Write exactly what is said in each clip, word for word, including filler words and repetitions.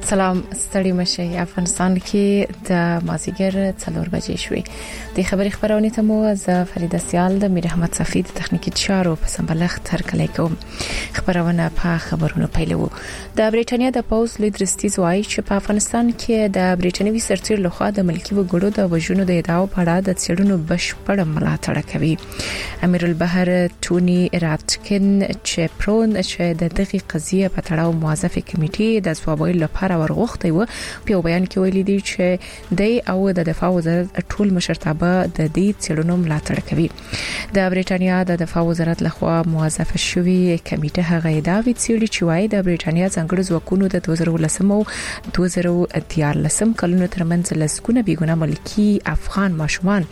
سلام ستړي مشه. افغانستان کې د مازیګر څلور بجې شوې. د خبري خبرونه ته مو ز فریده سیال د میر احمد صفی د تخنیکی چارو په سمبلغ تر کلی کوم. خبرونه په خبرونو پیلو. د بریټانیا د پوز لیدرستیز وایي چې په افغانستان کې د بریټانوي سرتیر لخوا د ملکی وګړو د وژنو د ادعاو په اړه د څېړنو بشپړ ملاتړ کوي. امیر البحر ټونی راتکن چې پرون چې د دغه قضیه په تړاو موظف کمیټې د ځوابولو لپاره ورغوښتي و په بیان کې ویلي دي چې د او د دفاع وزارت ټول مشرتابه د دې څېړنو ملاتړ کوي. د بریټانیا د دفاع وزارت لخوا موظف شوی کمیټه هغه ادعاوې څېړي چې وايي د بریټانیا ځانګړو ځواکونو د دوه زره ولسم او دوه زره دیارلسم کلونو ترمنځ لسګونه بیګونه ملکی افغان ماشومان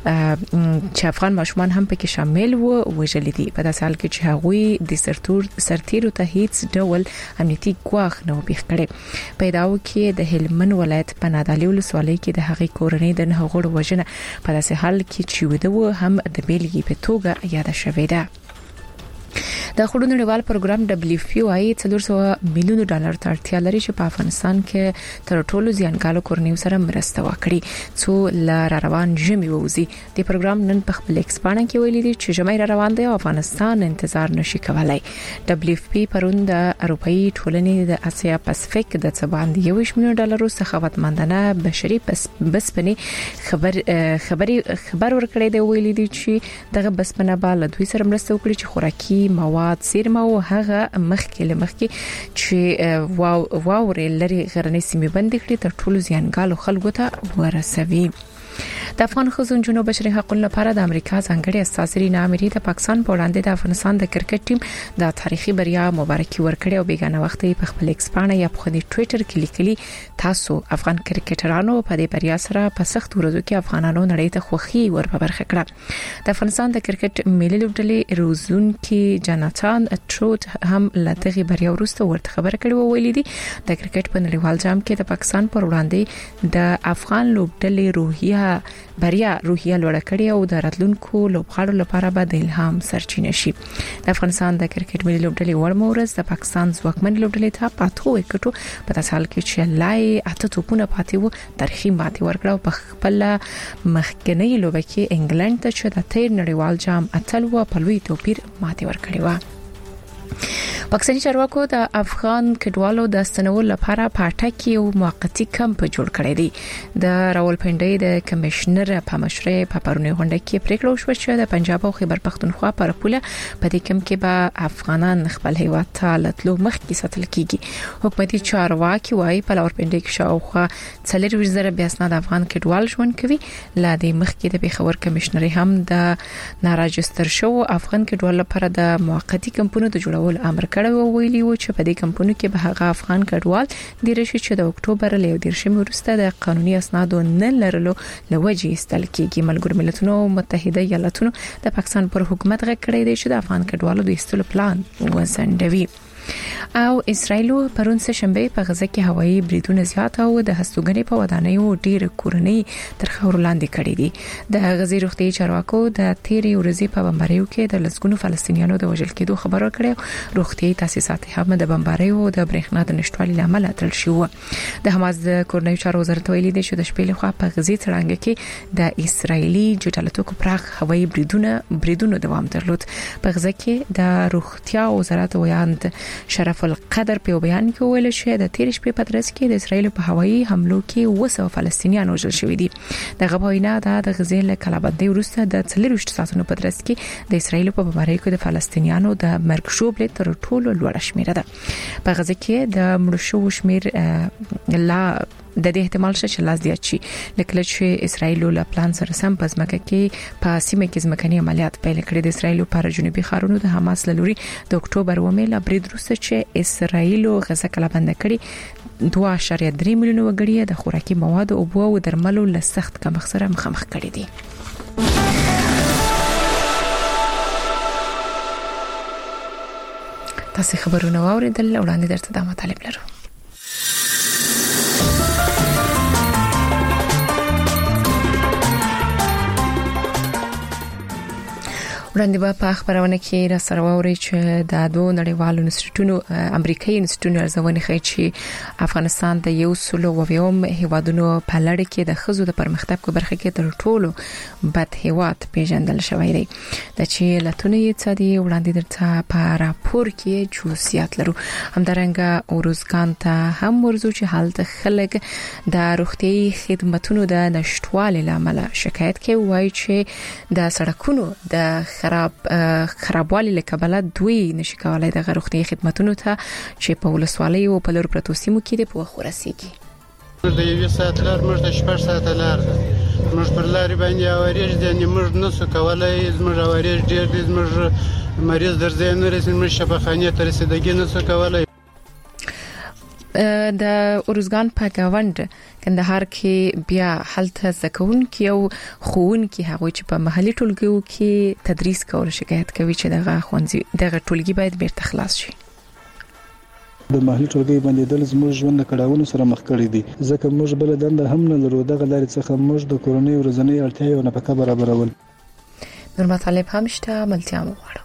چې افغان ماشومان هم پکې شامل وو وژل دي. په داسې حال کې چې هغوی د سرتور سرتیرو ته هیڅ ډول امنیتي ګواښ نه وبېخ کړي. پیداو کې د هلمند ولایت په نادعلي ولسوالۍ کې د هغې کورنۍ د نه غړو وژنه په داسې حال کې چې وده هم د بیلګې په توګه یاد شوې ده. د خړو نړیوال پروګرام دبليو اف پی وايي څلور سوه میلیون ډالر ته اړتیا لري چې په افغانستان کې تر ټولو زیانګالو کورنیو سره مرسته وکړي څو لار روان ژمي ووزي. د پروګرام نن په خپل ایکسپانه کې ویلي دي چې ژمي روان دی او افغانستان انتظار نشي کولای. دبليو اف پی پرون د اروپאי ټولنې د اسیا پاسفیک د څباندې یو میلیون ډالر سخاوتمندانه بشري بسپنې خبر خبري خبر ورکړی دی. ویلي دي چې دغه بسپنه به له دوی سره مرسته وکړي چې خوراکي مواد سیرما او هغه مخکې لمخکې چې واو واوري لري غرنۍ سیمې بندې کړي تر ټولو زیانګالو خلکو ته ورسوي. د افغان خزون جنوب بشري حقوقو لپاره د امریکا ځانګړي استازي نامري د پاکستان په وړاندې د افغانستان د کرکټ ټیم د تاریخي بریا مبارکي ورکړي او بیگانه وخت په خپل ایکسپانه یا په ټوئیټر کې لیکلي تاسو افغان کرکټرانو په دې بریا سره په سخت ورځو کې افغانانو نړۍ ته خوخي ور په برخه کړه. د افغانستان د کرکټ ملي لوبډلې روزون کې جاناتان ټروت هم لته بریا ورسته ورته خبره کړې و. ویلي دي د کرکټ په نړیوال جام کې د پاکستان پر وړاندې د افغان لوبډلې روحیه بریا روحیه لوړه کړې او د راتلونکو لوبغاړو لپاره به د الهام سرچینه شي. د افغانستان د کرکټ ملي لوبډلې ورمورز د پاکستان ځواکمن لوبډلې ته پاتو وکټو په تاسو حال کې چې لای اته توپونه پاتې وو تاریخي ماتې ورکړه او په خپل مخکنی لوبه کې انګلند ته چې د تیر نړیوال جام اتل و په لوی توپیر ماتې ورکړې و. پاکستاني چارواکو د افغان کډوالو د ستنولو لپاره پاټک یو موقتی کمپ جوړ کړی دی. د راولپنډۍ د کمشنر په مشرۍ په پرونی غونډه کې پریکړه وشوه چې د پنجاب او خیبر پختونخوا پر پوله په دې کمپ کې به افغانان خپل هیواد ته لټلو مخکې ساتل کیږي. حکومتي چارواکي وايي په راولپنډۍ کې شاوخوا څلور وزره بیا اسناد افغان کډوال ژوند کوي. لا د مخکې د پیښور کمشنر هم د ناراجستر شو افغان کډوال لپاره د موقتی کمپونو د جوړولو امر کړی و. ویلي و چې په دې کمپونو کې به هغه افغان کډوال د رشي چې د اکتوبر له یو دیرشم وروسته د قانوني اسنادو نه لرلو لوجې استل کېږي. ملګرو ملتونو متحده ایالاتونو د پاکستان پر حکومت غږ کړی دی چې د افغان کډوالو د استلو پلان وسنډوي. او اسرائیل پرون سه شنبه په غزه کې هوایي بریدونه زیات او د هستوګنې په ودانیو ډیر کورنۍ تر خور لاندې کړې دي. د غزې روغتي چارواکو د تیرې ورځې په بمباریو کې د لسګونو فلسطینیانو د وژل کېدو خبرو کړې. روغتي تاسیسات هم د بمباریو د برېښنا د نشټوالي لامل تل شو. د حماس د کورنۍ چارو وزارت ویلي دی چې د شپې لخوا په غزې تړانګه کې د اسرایلی جټالتو پراخ هوایي بریدونه بریدونه دوام درلود. په غزه کې د روغتیا وزارت ویاند شرف القدر په بیان کې ویل چې د تیر شپې په ترڅ کې د اسرایل په هوایي حملو کې وسو فلسطینیان وژل شوي دي. د غوښینا د غزې له کلابندۍ وروسته د څلور ساعتونو په ترڅ کې د اسرایل په بمباریو کې د فلسطینیانو د مرګ شوبله تر ټولو لوړه شمیره ده. په غزه کې د مړو شو شمیر لا د دې احتمال شته چې لاس زیات شي. لکه چې اسرایل له پلان سره سم په ځمکه کې په سیمه کې ځمکني عملیات پیل کړي. د اسرایل پر جنوبي ښارونو د حماس لوري د اکتوبر و میله برید وروسته چې اسرایل غزه کلابند کړي دوه اعشاریه درې میلیونه وګړي د خوراکي مواد او بو او درملو له سخت کمښت سره مخامخ کړي دي. تاسو خبرونه واوریدل وړاندې درته د مطالب لرو. وړاندې به په خبرونه کې را سره ووري چې د دوه نړیوالو انسټیټیوټونو امریکایي انسټیټیوټ ارزونه کوي چې افغانستان د یو سلو وویوم هیوادونو په لړ کې د خزو د پرمختګ په برخه کې تر ټولو بد هیواد پیژندل شوی دی د چې لاتونی اقتصادي وړاندې درته په راپور کې جزئیات لرو همدارنګه اوروزګان ته هم ورزو چې حالت خلک د روغتي خدماتونو د نشټوالي لامل شکایت کوي وایي چې د سړکونو د خراب خرابوالي لکبله دوی نشي کولای د غروختي خدماتونو ته چې په ولسوالۍ او په لور پروتو سیمو کې د پوخ ورسیږي د یو ساعت لار موږ د شپږ ساعت لار موږ پر لارې باندې اوریج د موږ نسو کولای زموږ اوریج ډیر دي زموږ مریض درځي نه رسېږي موږ شفاخانه ته رسیدګي نسو کولای د اوروزګان په گاوند کندهار کې بیا حالت زکون کې او خون کې هغه چې په محلي ټولګیو کې تدریس کول شکایت کوي چې دغه خوندې دغه ټولګي باید بیرته خلاص شي د محلي ټولګي باندې د زموږ ژوند کډاونو سره مخ کړی دي ځکه موږ بل دنده هم نه لرو دغه لارې څخه موږ د کورونی ورځنی اړتیاوې نه پکې برابرول نور مطالب هم شته ملتیا مو وړو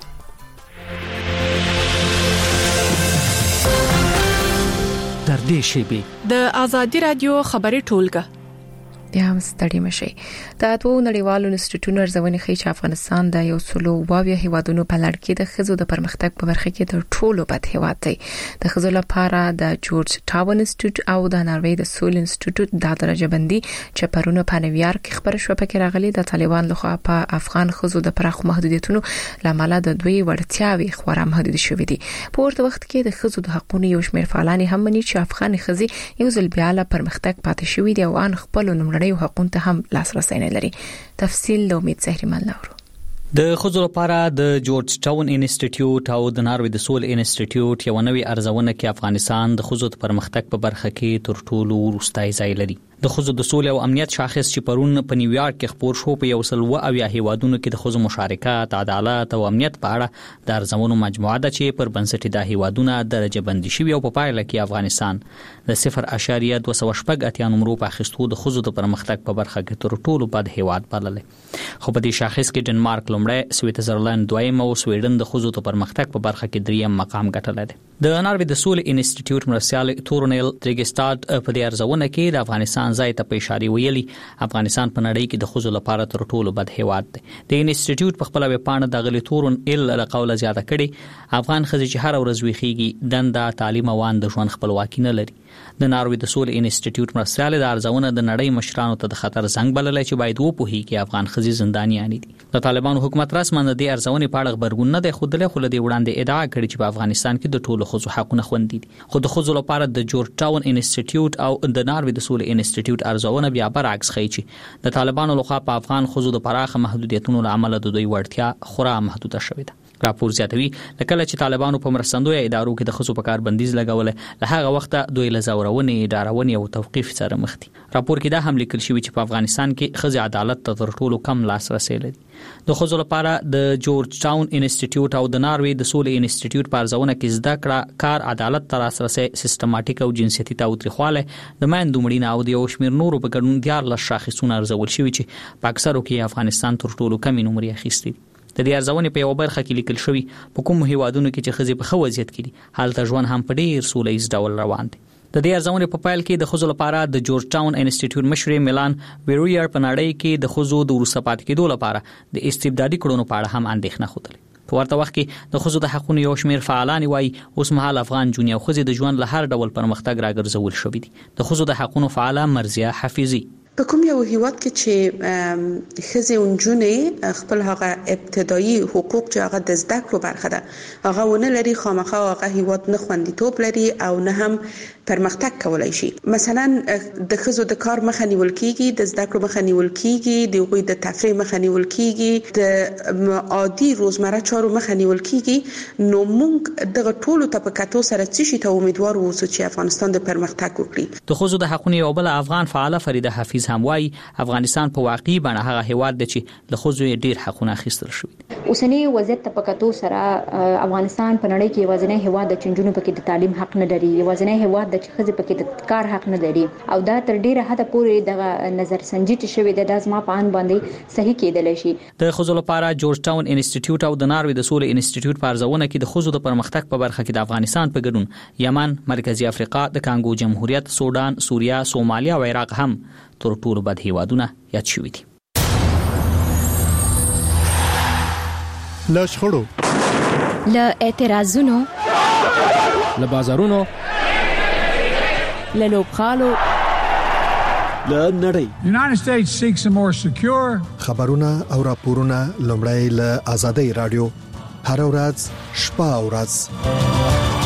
در دې شیبه د ازادي رادیو خبري ټولګه بیا هم ستړي مشي د دوه نړیوالو انسټیټیوټونو ارزونه کوي چې افغانستان د یو سلو واویا هیوادونو په لړ کې د خزو د پرمختګ په برخه کې تر ټولو بد هیواد دی د خزو لپاره د جورج ټاون انسټیټیوټ او د ناروې د سول انسټیټیوټ د درجه بندي چې پرونه په نیویارک کې خبره شو پکې راغلي د طالبان لخوا په افغان خزو د پراخ محدودیتونو لامل د دوی وړتیاوي خورا محدود شوې دي په ورته وخت کې د خزو د حقوقو یو شمېر فعالان هم مني چې افغان خزي یو ځل بیا له پرمختګ پاتې شوې دي او ان خپل نمړنۍ حقوق ته هم لاسرسي نه لري تفصیل د امید زهرمن لورو د خزو لپاره د جورج ټاون انسټیټیوټ او د ناروې د سول انسټیټیوټ یو نوې ارزونه کې افغانستان د خزو د پرمختګ په برخه کې تر ټولو وروستای ځای لري د خزو د سول او امنیت شاخص چې پرون په نیویارک کې خبر شو په یو سل و او یا هیوادونو کې د خزو مشارکت عدالت او امنیت په اړه د ارزونو مجموعه ده چې پر بنسټ د هیوادونو درجه بندي شوی او په پایله کې افغانستان د صفر اعشاریه دوه سوه شپږ اتیا نمبر په اخیستو د خزو د پرمختګ په برخه کې تر ټولو بد هیواد بلل خو په دې شاخص کې ډنمارک لومړی سویټزرلند دویم او سویډن د خزو د پرمختګ په برخه کې دریم مقام ګټلی دی د ناروې د سول انسټیټیوټ مرسیال تورنیل تریګستاد په دې ارزونه کې د افغانستان ځای ته په اشاره ویلي افغانستان په نړۍ کې د خزو لپاره تر ټولو بد هیواد دی د انسټیټیوټ په خپل ویبپاڼه د غلی تورنیل له قوله زیاته کړي افغان خزي چې هر ورځ ویخيږي دنده تعلیم او د ژوند خپلواکي نه لري د ناروې د سول انسټیټیوټ مرسیال د ارزونه د نړۍ مشرانو ته د خطر زنګ بللای چې باید وپوهي کې افغان خزي زندانیان دي د طالبانو حکومت رسمن د ارزونې په اړه خبرګون نه دی خو د خلک وړاندې ادعا کړې چې په افغانستان کې د ټولو خزو حقونه خوندي دي خو د خزو لپاره د جورج ټاون انسټیټیوټ او د ناروې د سول انسټیټیوټ ارزونه بیا برعکس ښیي چې د طالبانو لخوا په افغان خزو د پراخه محدودیتونو لامل د دوی وړتیا خورا محدوده شوې ده راپور زیاتوي لکه چې طالبانو په مرستندوی ادارو کې د خزو په کار بندیز لګولې له هغه وخته دوی له زورونې ډارونې او توقيف سره مخ دي راپور کې دا هم لیکل شوی چې په افغانستان کې خزي عدالت ته تر ټولو کم لاسرسي لري د خزو لپاره د جورج ټاون انسټیټیوټ او د ناروې د سول انسټیټیوټ په ارزونه کې زده کړه کار عدالت ته لاسرسي سیستماتیک او جنسيتي تاوتریخواله د ماندو مړینه او د یو شمیر نورو په ګډون دیار له شاخصونو ارزول شوی چې په اکثرو کې افغانستان تر ټولو کم نمرې اخیستي د دې ارزونې په یو برخه کې لیکل شوی په کوم هیوادونو کې چې خزي په خو وضعیت کې حالت ژوند هم په ډیر سولهیز ډول روان دي د دې ارزونې په پایل کې د خزو لپاره د جورج ټاون انسټیټیوټ مشر میلان ویرویر په نړۍ کې د خزو د ورسره پات کېدو لپاره د استبدادي کړنو په اړه هم اندېښنه خوده په ورته وخت کې د خزو د حقوقو یو شمېر فعالان وایي اوس مهال افغان جونیو خزي د ژوند له هر ډول پرمختګ راګرځول شوې دي د خزو د حقوقو فعاله مرزیه حفیظي په کوم یو هیواد کې چې خزي اونجونه خپل هغه ابتدایي حقوق چې هغه د زده کړو برخه ده هغه ونه لري خامخا هغه هیواد نه خوندیتوب لري او نه هم پرمختګ کولای شي مثلا د خزو د کار مخه نیول کیږي د زده کړو مخه نیول کیږي د غوي د تفریح مخه نیول کیږي د عادي روزمره چارو مخه نیول کیږي نو موږ دغه ټولو ته په کتو سره چې ته امیدوار اوسو چې افغانستان د پرمختګ وکړي د خزو د حقوقو یو بل افغان فعاله فریده حفیظ هم وايي افغانستان په واقعي بڼه هغه هیواد دی چې له خزو ډیر حقونه اخیستل شوی اوسنی وضعیت په کتو سره افغانستان په نړۍ کې وزنه هوا د چنجونو پکې د تعلیم حق نه لري، وزنه هوا د خځې پکې د کار حق نه لري او دا تر ډیره حد پورې د نظر سنجیت شوی د داس ما پان باندې صحیح کېدل شي. د خزو لپاره جورج ټاون انسټیټیوټ او د ناروې د سولې انسټیټیوټ په ارزونه کې د خزو د پرمختګ په برخه کې د افغانستان په ګډون یمن، مرکزی افریقا، د کانګو جمهوریت، سودان، سوریه، سومالیا او عراق هم تر ټولو بد هیوادونه یاد شوي دي. له شخړو، له اعتراضونو، له بازارونو، له لوبغالو، له نړۍ United States seeks a more secure خبرونه او راپورونه لومړی له آزادۍ رادیو هر ورځ شپه او ورځ.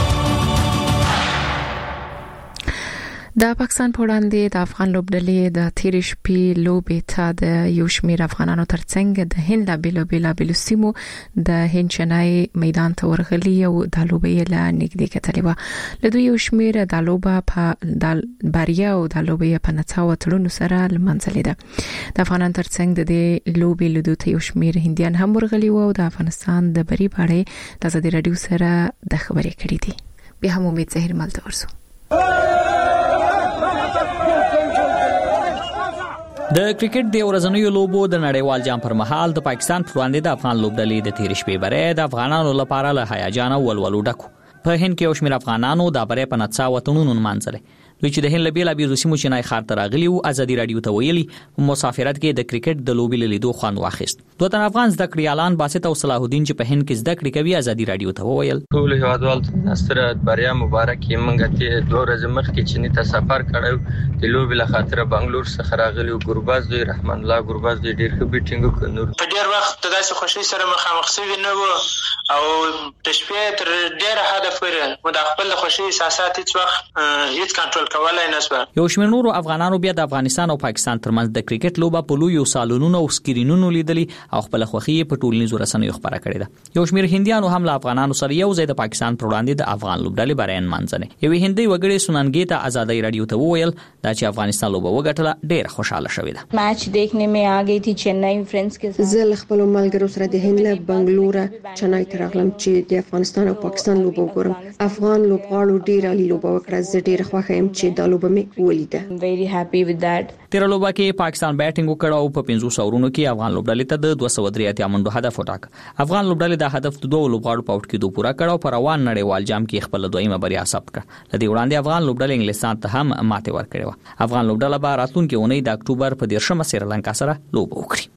د پاکستان په وړاندې د افغان لوبډلې د تیر شپې لوبې ته د یو شمېر افغانانو ترڅنګ د هند لا بیل بیل بیل سیمو د هند چنای میدان ته ورغلي او د لوبې له نږدې کتلې و. له دوی یو شمېر د لوبه په د باریا او د لوبې په نڅاو تړونو سره لمنځلې ده. د افغانانو ترڅنګ د دې لوبې له دوی ته یو شمېر هندیان هم ورغلي و او د افغانستان د بری باړې د ازادي رادیو سره د خبرې کړې دي. به هم امید زهیر ملته ورسو. د کرکټ د ورځنیو لوبو د نړیوال جام پر مهال د پاکستان پر وړاندې د افغان لوبډلې د تیر شپې بری د افغانانو لپاره له هیجان او ولولو ډکو. په هند کې یو شمېر افغانانو د بری په نڅا وطنونو منځله دوی چې د هند لبیل ابي رسمو چنای خار ته راغلي او ازادي رادیو ته ویلي مسافرت کې د کرکټ د لوبې لیدو خوند واخیست. دوه تن افغان زده کړیالان باسط او صلاح الدین چې په هند کې زده کړې کوي ازادي رادیو ته وویل ټول هیوادوال نستر بریا مبارک یمنګ ته دوه ورځې مخکې چینی ته سفر کړو د لوبې له خاطر بنگلور څخه راغلي ګورباز دوی رحمان الله ګورباز دوی ډیر ښه بیټینګ وکړ. په ډیر وخت د داسې خوشي سره مخامخ شوی نه وو او د شپې تر ډیره حد پورې مو د خپل خوشي احساسات هیڅ وخت هیڅ کنټرول کولای نه شو. یو شمېر نورو افغانانو بیا د افغانستان او پاکستان ترمنځ د کرکټ لوبه په لویو سالونونو او سکرینونو لیدلي او خپل خوښي په ټولنیزو رسنیو خبره کړې ده. یو شمېر هندیانو هم له افغانانو سره یو ځای د پاکستان پر وړاندې د افغان لوبډلې برین منځنه یو هندي وګړي سننګي ته آزادۍ رادیو ته وویل دا چې افغانستان لوبه وګټله ډېر خوشاله شوی ده. Match देखने में आ गई थी चेन्नई फ्रेंड्स के साथ. زه خپل ملګرو سره د هند له بنگلور چنای ته راغلم چې د افغانستان او پاکستان لوبه وګورم. افغان لوبغاړو ډېر عالی لوبه وکړه. زه ډېر خوښ یم چې دا لوبه مې ولیده. very happy with that. تیر لوبه کې پاکستان بیټینګ وکړ او په پنځوس اورونو کې افغان لوبډلې ته د دوه سوه درې اتیا منډو هدف وټاک. افغان لوبډلې د هدف د دوه لوبغاړو په وټ کې دوه پورا کړ او پر روان نړیوال جام کې خپل دویمه بریا ثبت کړه. لدې وړاندې افغان لوبډلې انګلستان ته هم ماته ورکړې و. افغان لوبډله به راتلونکي اونۍ د اکتوبر په دیرشمه سریلانکا سره لوبه وکړي.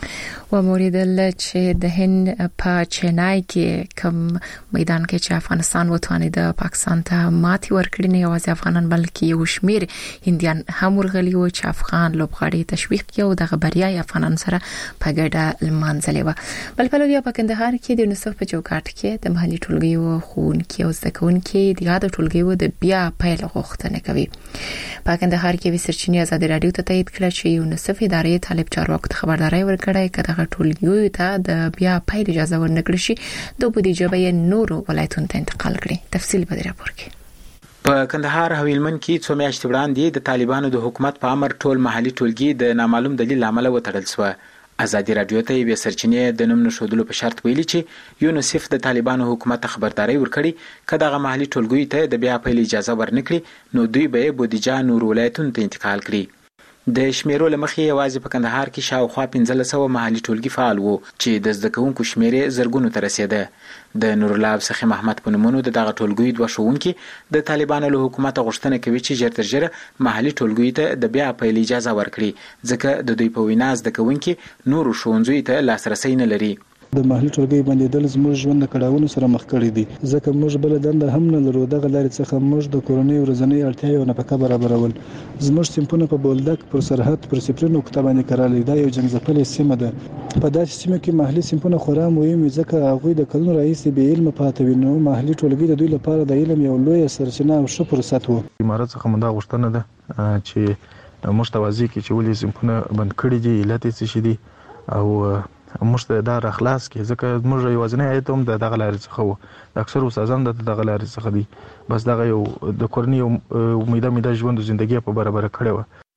و موریدل چې د هند په چنای کې کوم میدان کې چې افغانستان وتوانید د پاکستان ته ماتي ورکړي نه یوازې افغانان بلکې یو شمیر هندیان هم ورغلي و چې افغان لوبغاړي تشویق کړي او د خبريای افغانان سره په ګډه لمانځلې و. بل په لوبیا په کندهار کې د یونیسف په چوکاټ کې د محلي ټولګیو خوونکي او زدهکونکي د یاد ټولګیو د بیا پیل غوښتنه کوي. په کندهار کې وسرچینی آزادي رادیو ته تایید کړ چې یونیسف ادارې طالب چارواکو ته خبرداري ورکړه کړه ټولګیو ته د بیا پیل اجازه ورنکړي شي د بودیجه به نورو ولایتونو ته انتقال کړي. تفصیل به راپور کې. په کندهار هویلمن کې څو میاشتې وړاندې د طالبانو د حکومت په امر ټول محلي ټولګي د نامعلوم دلیل لامل وتړل شو. آزادي رادیو ته یې سرچینې د نوم نشودلو په شرط ویلي چې یونیسف د طالبانو حکومت خبرداري ورکړي کله غو محلي ټولګي ته د بیا پیل اجازه ورنکړي نو دوی به بودیجه نور ولایتونو ته انتقال کړي. د شمیرو لمخې یوازې په کندهار کې شاوخوا پنځه سوه محلي ټولګي فعال وو چې د زده کوونکو شمیرې زرګونو ته رسیده. د نورالله سخی محمد په نومونو د دغه ټولګي دوه ښوونکي د طالبانو له حکومت غوښتنه کوي چې ژر تر ژره محلي ټولګي ته د بیا پیل اجازه ورکړي ځکه د دوی په وینا زده کوونکي نورو ښوونځیو ته لاسرسی نه لري. د محلي ټولګي بندیدل زموږ ژوند د کړهونو سره مخ کړی دي ځکه موږ بل دنده هم نه لرو. دغه لارې څخه موږ د کورنۍ ورځنۍ اړتیاوې او نفقه برابرول. زموږ سیمپونه په بولدک پر سرحد پر سپرینو کتابانه کړل. دا یو جنګځپلې سیمه ده. په داسې سیمه کې محلي سیمپونه خورا مهم وي ځکه هغه د کلونو راهیسې به علم پاتې وي. نو محلي ټولګي د دوی لپاره د علم یو لوی سرچینه او ښه فرصت وو. امارات څخه مونږ دا غوښتنه ده چې مشتوازی کې چې ولې سیمپونه بند کړي دي علت څه شي دي او موږ ته دا راخلاص کې ځکه موږ یوازنی ایت هم د دغه لارې څخه وو. د اکثر استادان د دغه لارې څخه دي بس دغه یو د کورنۍ امیده امیده ژوند او ژوندۍ په برابر کړی و.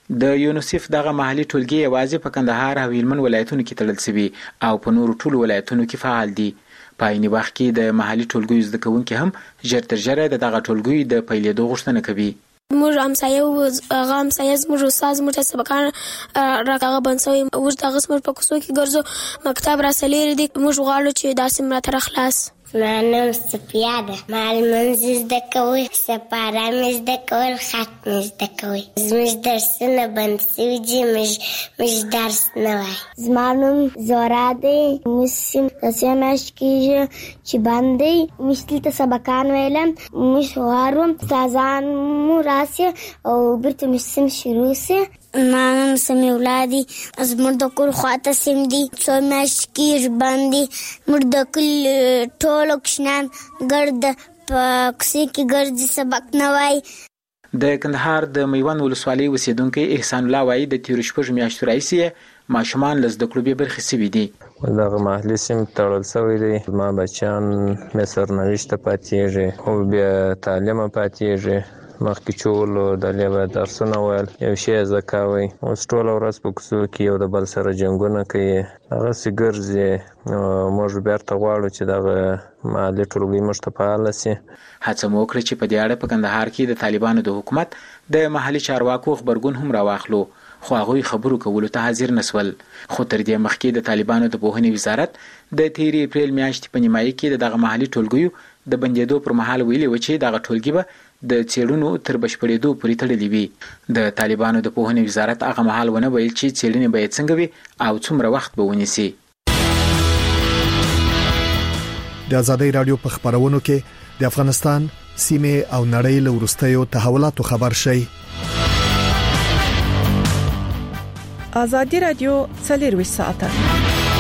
د یونیسف دغه محلي ټولګي یوازې په کندهار او هلمند ولایتونو کې تړل شوی او په نورو ټولو ولایتونو کې فعال دي. په عین وخت کې د محلي ټولګیو زده کوونکي هم ژر تر ژره د دغه ټولګیو د پیلېدو غوښتنه کوي. موږ همسایه او هغه همسایه زموږ استاد موږ ته سبقان راکاغه بنسوي موږ دغه زموږ په کوڅو کې ګرځو مکتب را سلیری دي موږ غواړو چې داسې مراتب خلاص. منم سپیا ده مال منځ زده کوي سپاره مې زده کول خط مې زده کوي زموږ درسونه بند سوي دي موږ موږ درس نه وایي. زما نوم زورا دی موږ سیم داسې میاشت کېږي چې بند دی موږ دلته سبقان ویلم موږ غواړو استادان مو راسي او بیرته موږ سیم شروع سي. ما نوم سمیع الله دی زموږ د کور خواته سیم دی څو میاشتې کېږي بند دی موږ د کلي ټولو کوچنیان ګرد په کوڅې کې ګرځي سبق نه وایي. د کندهار د میوند ولسوالۍ اوسیدونکی احسان الله وایي د تېرو شپږو میاشتو راهیسې ماشومان له زده کړو بې برخې سوي دي. دغه محلي سیم تړل شوی دی زما بچیان مې سرنوشته پاتېږي او بیا تعلیمه پاتېږي. مخکې چې ولو دلې به درسونه ویل یو شی زده کوئ اوس ټوله ورځ په کوڅو کې یو د بل سره جنګونه کوي هغسې ګرځي. موږ بیرته غواړو چې دغه محلي ټولګي موږ ته فعاله سي. هڅه مو وکړه چې په دې اړه په کندهار کې د طالبانو د حکومت د محلي چارواکو غبرګون هم راواخلو خو هغوی خبرو کولو ته حاضر نه سول. خو تر دې مخکې د طالبانو د پوهنې وزارت د تېرې اپریل میاشتې په نیمایي کې د دغه محلي ټولګیو د بندېدو پر مهال ویلي و چې دغه ټولګي به د څېړنو تر بشپړېدو پورې تړلې وي. د طالبانو د پوهنې وزارت هغه مهال ونه ویل چې څېړنې به یې څنګه وي او څومره وخت به ونیسي. د ازادۍ راډیو په خبرونو کې د افغانستان سیمه او نړۍ له وروستیو تحولاتو خبر شي. ازادي راډیو څلور ساعته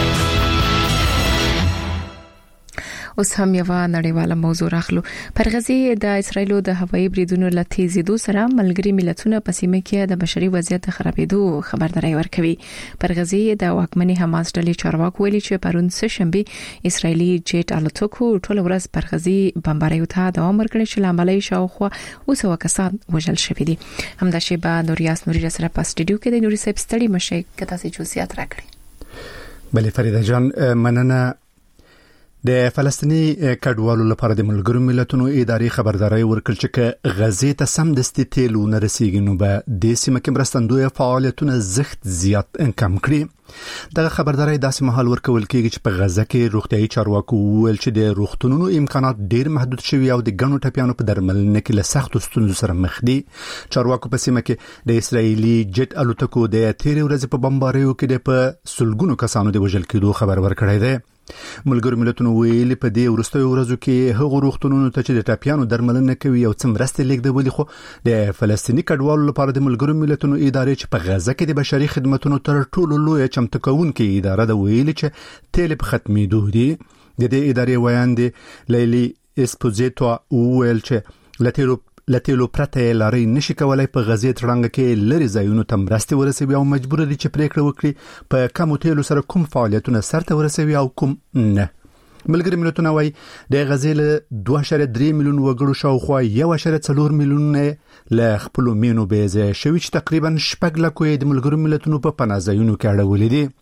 اوس هم یو نړیواله موضوع راخلو. پر غزي د اسرایلو د هوایي بریدونو له تیزیدو سره ملګری ملتونه په سیمه کې د بشري وضعیت خرابېدو خبرداري ورکوي. پر غزي د واکمنۍ حماس ډلې چارواکو ویلي چې پرون سه شنبه اسرایلی جیټ الوتکو ټول ورځ پر غزي بمباریو ته دوام ورکړي چې لاملای شاوخوا اوسه وکسان وژل شوی دي. همدا شی به نوریاس نوري سره په سټډیو کې د نوري صاحب ستړي مشه کته سي جوسیات راکړي. بلې فریده جان مننه. د فلسطینی کډوالو لپاره د ملګرو ملتونو ادارې خبرداري ورکړه چې غزې ته سم دستي تیل نه رسیږي نو به د سیمه کې مرستندوی فعالیتونه زښت زیات کم کړي. دغه خبرداري داسې مهال ورکول کېږي چې په غزه کې روغتيایي چارواکو ویل چې د روغتونونو امکانات ډېر محدود شوي او د ګڼو ټپیانو په درملنه کې له سختو ستونزو سره مخ دي. چارواکو په سیمه کې د اسرایلی جټ الوتکو د تیرې ورځې په بمباریو کې د په سلګونو کسانو د وژل کېدو خبر ورکړی دی. ملګرو ملتونو ویلي په دې وروستیو ورځو کې هغو روغتونونو ته چې د ټپیانو درملنه کوي او څم مرستې لیږدولې خو د فلسطینی کډوالو لپاره د ملګرو ملتونو ادارې چې په غزه کې د بشري خدماتو تر ټولو لوی چمتو کوونکې اداره د ویلي چې تیل په ختمېدو دي. د دې ادارې ویاندې لیلی اسپوزیتو ویل چې لتیرو لتیلو پرته لاري نشي کولای په غزې ترنګ کې لري ځایونو ته مرستې ورسوي او مجبور دي چې پریکړه وکړي په کوم تیلو سره کوم فعالیتونه سرته ورسوي او کوم نه. ملګری ملتونه وايي د غزې له دوه اعشاریه درې میلیون وګړو شاوخوا یو اعشاریه څلور میلیون له خپل مینو بیزه شوي چې تقریبا شپږ لکه د ملګرو ملتونو په پناهځایونو کې اړولې دي.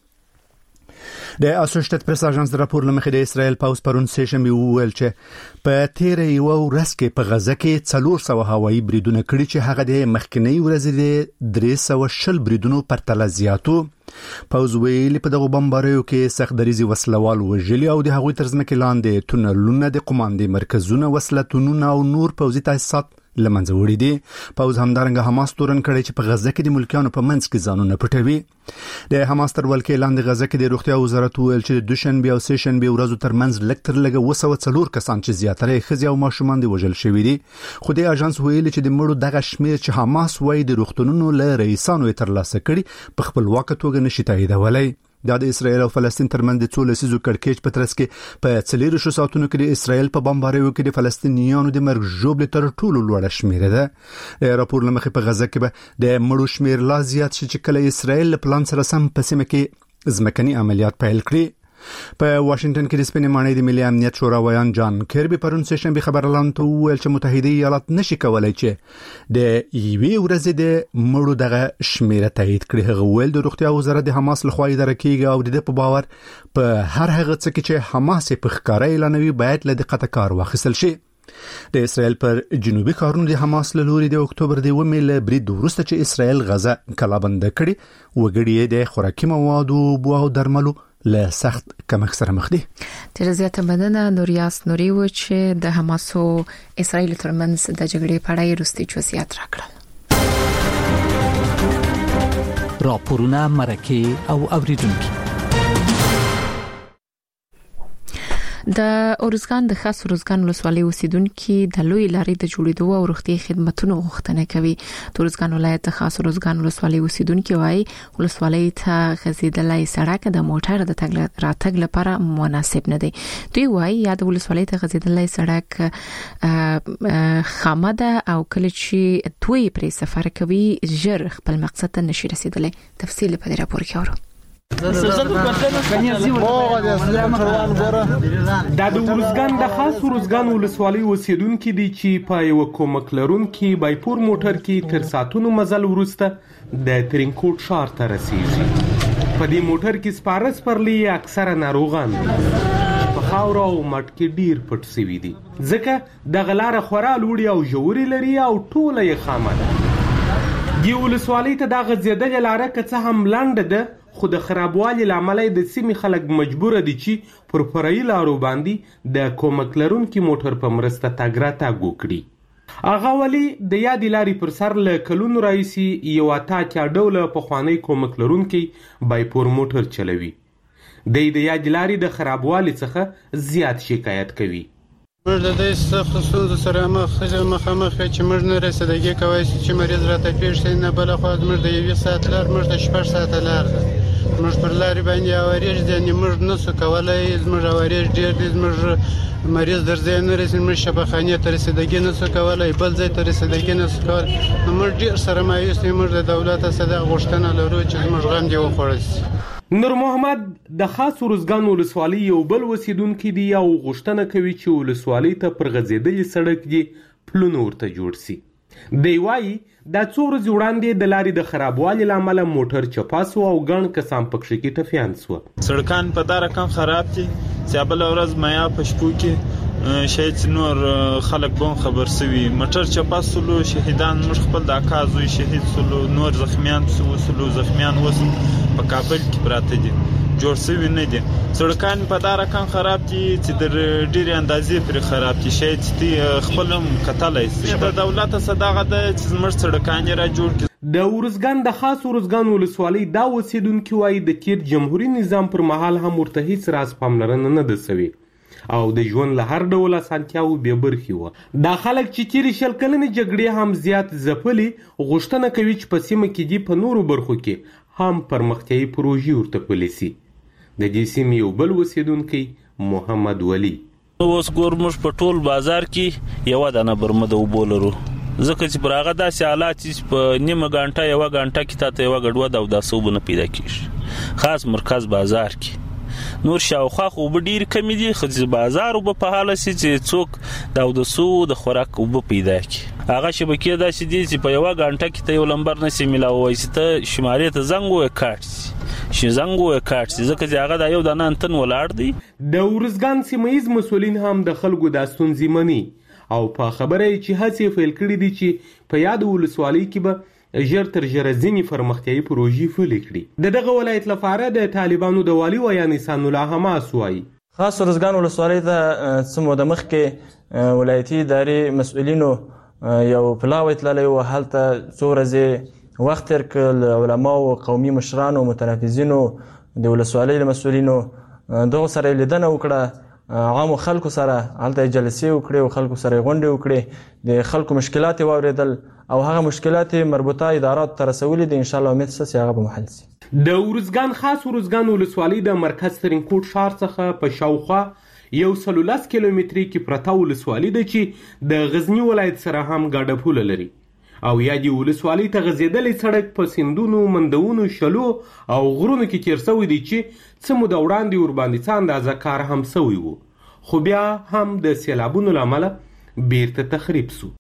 د اسوسییټډ پریس اژانس د راپور لمخې د اسرائیل پاوز پرون سه شنبه وویل چې په تیر یو ورځ کې په غزه کې څلور سوه هوایي بریدونه کړي چې هغه د مخکنی ورځې د درې سوه شل بریدونو پرتله زیاتو. پاوز ویلي په دغه بمباریو کې سخت دریزي وسلوال وژلي او د هغوی تر ځمکې لاندې تونلونه د قوماندې مرکزونه وسلتونونه او نور پوځي تاسیسات لمنځه وړي دي. پاوز همدارنګه حماس تورن کړي چې په غزه کې د ملکیانو په منځ کې ځانونه پټوي. د حماس تر ولکې لاندې غزه کې د روغتیا وزارت ویل چې د دوشنبه او سه شنبه ورځو ترمنځ لږ تر لږه اوه سوه څلور کسان چې زیاتره ښځې او ماشومان دي وژل شوي دي. خو د اژانس ویلي چې د مړو دغه شمیر چې حماس وایي د روغتونونو له رئیسانو یې ترلاسه کړي په خپلواکه توګه نشي تاییدولی. دا د اسرائیل او فلسطین ترمنځ د څو لسیزو کړکېچ په ترڅ کې په څلور شو ساعتونو کې د اسرائیل په بمباریو کې د فلسطینیانو د مرګ ژوبلې تر ټولو لوړه شمیره ده. راپور لمخې په غزه کې به د مړو شمیر لا زیات شي چې کله اسرائیل له پلان سره سم په سیمه کې ځمکني عملیات پیل کړي. په واشنگټن کې د سپینې ماڼۍ د ملي امنیت شورا ویان جان کیربي پرون سشنبه خبرلاندو ته وویل چې متحده ایالات نشي کولای چې د یوې ورځې د مړو دغه شمیره تایید کړي. هغه ویل د روغتیا وزارت د حماس لخوا اداره کیږي او د په باور په هر هغه څه کې چې حماس په ښکارا اعلانوي باید له دقت کار واخیستل شي. د اسرائیل پر جنوبي ښارونو د حماس له لوري د اکتوبر د اوومې له برید وروسته چې اسرائیل غزه کلابند کړي وګړي د خوراکي موادو او درملو له سخت کمښت سره مخ دي. ډېر زیاته مننه نوریاس نوري و چې د حماس او اسرائیل ترمنځ د جګړې په اړه وروستي جزئیات راکړل. راپورونه مرکه او اوریدونکو د اورزګان د خاص اورزګان ولسوالۍ اوسیدونکو د لوی لارې د جوړېدو او روغتي خدماتو غوښتنه کوي. د اورزګان ولایت د خاص اورزګان ولسوالۍ اوسیدونکو وايي ولسوالۍ ته غځېدلای سړک د موټر د تګ راتګ لپاره مناسب نه دی. دوی وايي یا د ولسوالۍ ته غځېدلای سړک خامده او کله چې دوی پرې سفر کوي ژر خپل مقصد ته نشي رسیدلی. تفصیل په دې راپور کې اورو. دا د ورزګان د خاص ورزګان ولسوالۍ اوسیدونکو دي چې په یو کومک لرونکي بایپور موټر کې تر ساتونو مزل وروسته د ترینکوټ ښار ته رسیږي. په دې موټر کې سپارس پرلی اکثره ناروغان دي چې په خاور او مټ کې ډیر پټ سوي دي ځکه د غلار خورا لوړی او جوړی لري او ټوله یې خامه ده. دی ولسوالۍ ته د غځېدلې لاره که څه هم لنډه ده خو د خرابوالي لامل د سیمې خلک مجبور دي چې پر فرعي لارو باندې د کومک لرونکي موټر په مرسته تګ راتګ وکړي. هغه ولي د یادې لارې پر سر له کلونو راهیسې یو اته اتیا ډوله پخوانی کومک لرونکی بایپور موټر چلوي. دی د یادې لارې د خرابوالي څخه زیات شکایت کوي. موږ د دې سختو ستونزو سره مخامخ یو چې موږ نه رسیدګي کولی شو چې مریض راته پېښ شي، نه بله خوا زموږ د یوې ساعت لار موږ د شپږ ساعته لار ده. موږ پر لارې باندې اوریج دی، یعنې موږ نسو کولی، زموږ اوریج ډېر دی، زموږ مریض در ځای نه رسي، موږ شفاخانې ته رسیدګي نسو کولی، بل ځای ته رسیدګي نسو کولی. نو موږ ډېر سره مایوس یو. موږ د دولت څخه دا غوښتنه لرو چې زموږ غم دې وخوړل شي. نور محمد د خاص ورزګان ولسوالۍ یو بل اوسیدونکی دی او غوښتنه کوي چې ولسوالۍ ته پر غځېدلي سړک یې پلونه ورته جوړ سي. دی وایي دا څو ورځې وړاندې د لارې د خرابوالي له امله موټر چپا سو او ګڼ کسان پکښې کې ټپیان سوه. سړکان په دا رقم خراب دي چې بله ورځ میا په شپو کې شاید نور خلک به خبر سوي. موټر چپا سولو، شهیدان موږ خپل د اکا زوی شهید سولو، نور زخمیان سولو، زخمیان اوس په کابل کې پراته دي، جوړ سوي نه دي. سړکان په دا رقم خراب دي چې د ډېرې اندازې پرې خراب دي، شاید چې خپل هم کتلی شي. د دولت څخه دغه ده چې زموږ سړکان یې را جوړ کړي. د ورزګان د خاص ورزګان ولسوالۍ دا اوسیدونکي وایي د تیر جمهوري نظام پر مهال هم ورته هیڅ راز پاملرنه نه ده سوې او د ژوند له هر ډول اسانتیاوو بې برخې وه. دا خلک چې تیرې شل کلنې جګړې هم زیات ځپلي غوښتنه کوي چې په سیمه کې دي په نورو برخو کې هم پرمختیایي پروژې ورته پلي سي. د دې سیمې یو بل اوسیدونکی محمد ولی: اوس ګور موږ په ټول بازار کې یوه دانه برمه د اوبو لرو، ځکه چې پر هغه داسې حالات چې په نیمه ګنټه یوه ګنټه کې تا ته یوه ګډوډ او داسې اوبه نه پیدا کېږي، خاص مرکز بازار کې. نور شاوخوا خو اوبه ډېرې کمې دي، خو چې بازار اوبه په حاله سي چې څوک د اودسو د خوراک اوبه پیدا کړي. هغه شبکې داسې دي چې په یوه ګنټه کې ته یو لمبر نه سي میلاوی چې ته شمارې ته زنګ ووایې کاټ سي، چې زنګ ووایې کاټ سي، ځکه چې هغه دا یو دانه انتن ولاړ دی. د ورزګان سیمه ییز مسؤلین هم د خلکو دا ستونزې مني او په خبره یې چې هڅې پیل کړي دي چې په یاد ولسوالۍ کې به ژر تر ژره ځینې پرمختیایي پروژې پلي کړي. د دغه ولایت لپاره د طالبانو د والي ویان احسان الله حماس وایي: خاص ورزګان ولسوالۍ ته څه موده مخکې ولایتي ادارې مسؤلینو یو پلاوی تللی و، هلته څو ورځې وخت تېر کړ، له علماو، قومي مشرانو، متنفذینو، د ولسوالۍ له مسؤلینو دغو سره یې لیدنه وکړه، عامو خلکو سره هلته یې جلسې وکړې او خلکو سره یې غونډې وکړې، د خلکو مشکلات یې واورېدل او هغه مشکلات مربوطه ادارات ته رسولي دي. انشاءالله امید شته چې هغه به محل شي. د ورزګان خاص ورزګان ولسوالۍ د مرکز ترینکوټ ښار څخه په شاوخوا یو سل لس کیلومتري کې پرته ولسوالۍ ده چې د غزني ولایت سره هم ګډه پوله لري او یا د ولسوالۍ ته غځېدلی سړک په سیندونو مندونو شلو او غرونو کې تیر سوی دی چې څه موده وړاندې ورباندې څه اندازه کار هم سوی و، خو بیا هم د سیلابونو له امله بیرته تخریب سو.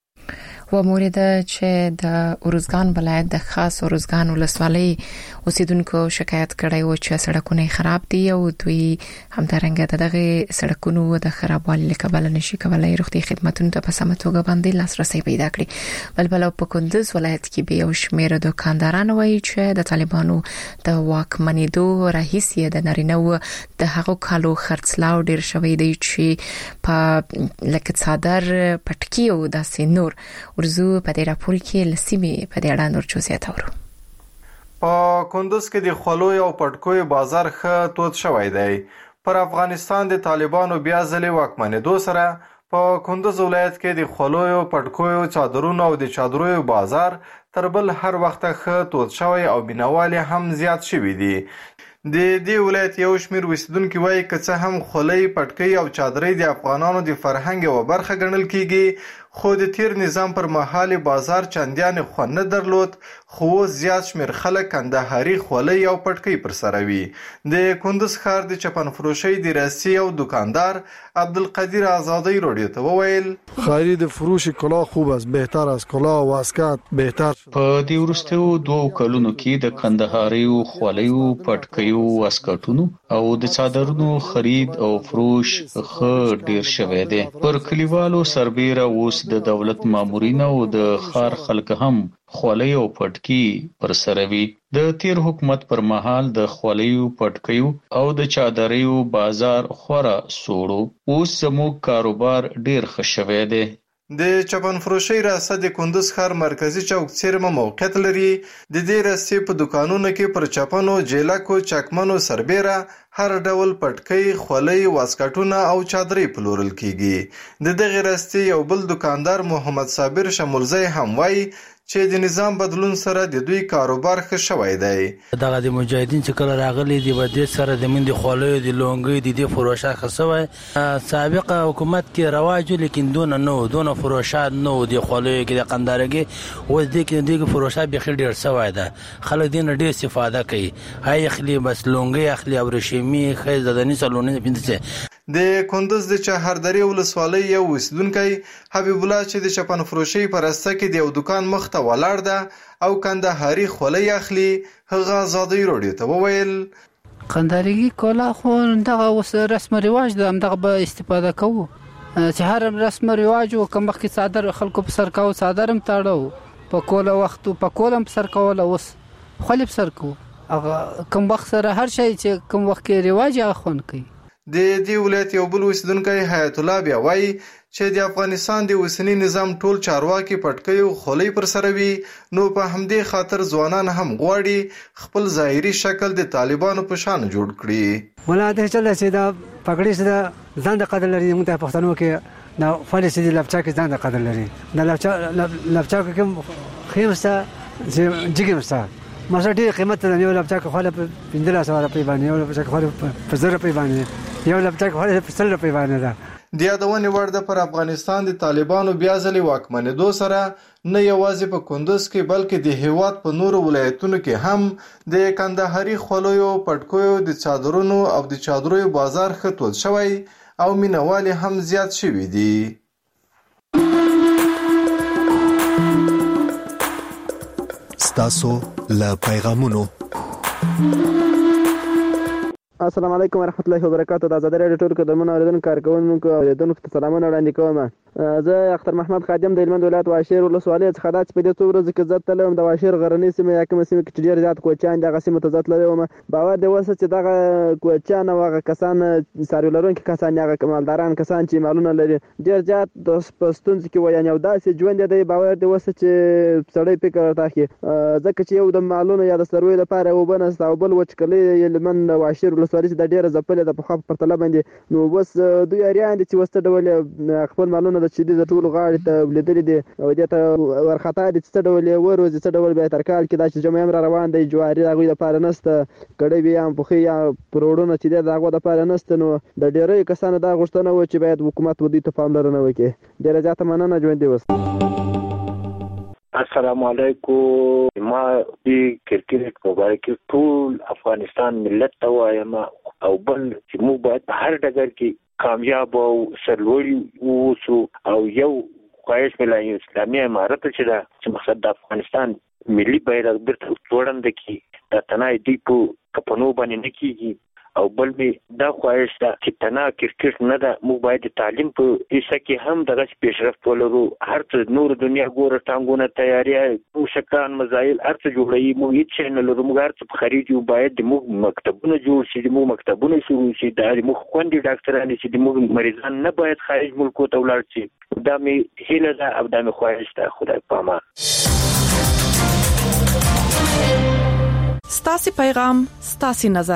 و مورد چې د ارزګان ولایت د خاص ارزګان ولسوالۍ اوسیدونکو شکایت کړی و چې سړکونه خراب دي او دوی همدارنګه دغه سړکونو د خرابوالي له کبله نشي کولای روغتي خدماتونو ته په سمه توګه باندې لاسرسي پیدا کړي. بل بل په کندوز ولایت کې به یو شمېر دکانداران وایي چې د طالبانو د واکمنېدو راهیسې د نارینه‌و د هغو کالو خرڅلاو ډیر شوی دی چې په لکه څادر پټکی او داسې نور ورزو په دې راپور کې لسیمه په دې اړه نور جزئیات اورو. په کندوز کې د خلوی او پټکوي بازار ښه تود شوی دی. پر افغانستان د طالبانو بیا ځلې واکمنېدو سره په کندوز ولایت کې د خلوی او پټکوي چادرونو او د چادرونو بازار تر بل هر وخت ښه تود شوی او بینوالي هم زیات شوی دی. د دې ولایت یو شمېر اوسیدونکي وایي که څه هم خولۍ پټکۍ او چادرۍ د افغانانو د فرهنګ یوه برخه ګڼل کیږي، خو د تیر نظام پر مهال بازار چندیان خوند نه درلود، خو زیات شمېر خلک کندهاري خولۍ او پټکۍ پر سره وي. د کندوز ښار د چپن فروشۍ د راسي او دکاندار عبدالقدیر آزادی رادیو ته وویل خرید فروش کلاه خوب است، بهتر از کلاه و اسکات بهتر. په دې وروستیو دوو کلونو کې د کندهاریو خولیو پټکیو واسکټونو او د څادرونو خرید او فروش ښه ډیر شوی دی. پر کلیوالو سربیره اوس د دولت مامورین او د ښار خلک هم خولۍ او پټکی پر سره وي. د تیر حکومت پر مهال د خولۍ پټکیو او د چادرېو بازار خورا سوړو، اوس زموږ کاروبار ډیر ښه شوی دی. د چپن فروشۍ راسته د کندوز ښار مرکزی چوک څیرمه موقعیت لري. د دې راستې په دکانونو کې پر چپنو، جیلکو، چکمنو سربیره هر ډول پټکۍ، خولۍ، واسکټونه او چادرې پلورل کیږي. د دغه راستې یو بل دکاندار محمد صابر شمولزی هم وایي چې د نظام بدلون سره د دوی کاروبار ښه شوی دی. دغه د مجاهدین چې کله راغلي دي په دې سره د من د خولۍ د لونګۍ د دې فروشات ښه شوی. سابق حکومت کې رواج لیکن دونه نو دونه فروشات نو د خولۍ کې د قندارګي اوس د کې د فروشات به خیر ډیر شوی ده. خلک دې نه ډیر استفاده کوي، هاي اخلي بس لونګۍ اخلي او رشمی خیز د دني سالونه پینځه. د کندوز د چهاردری ولسوالۍ یو اوسیدونکی حبیب الله چې د چپن فروشۍ په راسته کې د یو دکان مخ ته ولاړ ده او کندهاري خولۍ اخلي، هغه آزادی رادیو ته وویل کندهاري کولا خو دغه اوس رسم رواج ده، همدغه به استفاده کوو چې هر رسم رواج او کوم وخت صادر خلکو په سر کاو صادرم تاړو په کوله وخت په کولم په سر کول، اوس خولۍ په سر کو هغه کوم وخت سره هر شي چې کوم وخت کې رواج هغه خون کوي. د دې ولایت یو بل اوسیدونکی حیات الله بیا وایي چې د افغانستان د اوسنی نظام ټول چارواکي پټکۍ او خولۍ پر سره وي، نو په همدې خاطر ځوانان هم غواړي خپل ظاهري شکل د طالبانو په شان جوړ کړي. ولا د چل چې دا پګړې سره ځان د قدر لري، موږ په پښتنو کې دا فلې چې د لپچا کې ځان د قدر لري، د لپچا لپچا کې کوم خیمسه چې جګمسه ماشه ډېر قیمت ده. یو لپچا کې خاله په پنځه سوه روپۍ باندې، یو لپچا کې خاله په زر روپۍ باندې، یو لپچا کې خاله په سل روپۍ باندې ده. د یادونې وړ ده پر افغانستان د طالبانو بیا ځلې واکمنېدو سره نه یوازې په کندوز کې بلکې د هیواد په نورو ولایتونو کې هم د کندهاري خولیو، پټکیو، د څادرونو او د چادرونو بازار ښه تود شوی او مینوالي هم زیات شوي دي. ستاسو له پیغامونو. السلام علیکم ورحمت الله وبرکاتہ. د آزادۍ راډیو ټول قدرمنو اوریدونکو کارکوونکو اوریدونکو ته سلامونه وړاندې کوم. زه اختر محمد خادم د هلمند ولایت واشیر ولسوالۍ څخه دا چې په دې څو ورځو کې زه تللی وم د واشیر غرنۍ سیمې یا کومه سیمه کې چې ډېر زیات کوچیان دغه سیمو ته زه تللی وم. باور دې اوسه چې دغه کوچیان او هغه کسان څاروي لرونکي کسان یا هغه مالداران کسان چې مالونه لري ډېر زیات په ستونزو کې وي، یعنې یو داسې ژوند دی. باور دې اوسه چې سړی فکر ورته اخلي، ځکه چې یو د مالونو یا د څارویو لپاره اوبه نشته او بل وچکلۍ هلمند واشیر ولسوالۍ چې دا ډېره ځپلې ده په پخوا په پرتله باندې. نو اوس دوی اریان دي چې اوس څه ډول خپل مالونه د چې دي د ټولو غاړې ته لیدلي دي او دې ته ورخطا دي چې څه ډول یې وروځي، څه ډول بیا تر کال کې دا چې جمعه هم را روان دی، جواري د هغوی دپاره نشته، کړۍ بیا هم پخې یا پروړونه چې دی د هغو دپاره نشته. نو د ډېریو کسانو دا غوښتنه وه چې باید حکومت دوی ته پاملرنه وکړي. ډېره زیاته مننه. ژوندي اوسئ. السلام علیکم. ما د کرکټ مبارک ټول افغانستان ملت ته وایم او بل چې موږ باید په هر ډګر کې کامیاب او سرلوړي اوسو او یو خواهش ملای اسلامي امارت چې دا چې مقصد د افغانستان ملي بیرغ بیرته ځوړند کی دا تنای دی په کپنو باندې نکیږي او بل به دا خواهش دا چې تنا کرکټ نه دا موږ باید تعلیم په ایسه کې هم دغه پیشرفت ولرو. هر څه نور دنیا ګوره ټانګونه تیاری موشکان مزایل هر څه جوړوي موږ هیڅ نه لرو. موږ هر څه په خريجو باید موږ مکتبونه جوړ شي موږ مکتبونه شروع شي دا موږ خوندې ډاکټران شي موږ مریضان نه باید خارج ملکو ته ولاړ شي. دا می هیله ده او دا می خواهش ده. خدای پامان. ستاسي پیغام ستاسي نظر.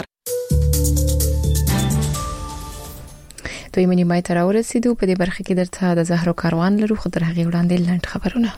دوی منی مای تر ورسېدو په دې برخه کې درته د زهرو کاروان لرو خو در هغه وړاندې لنډ خبرونه.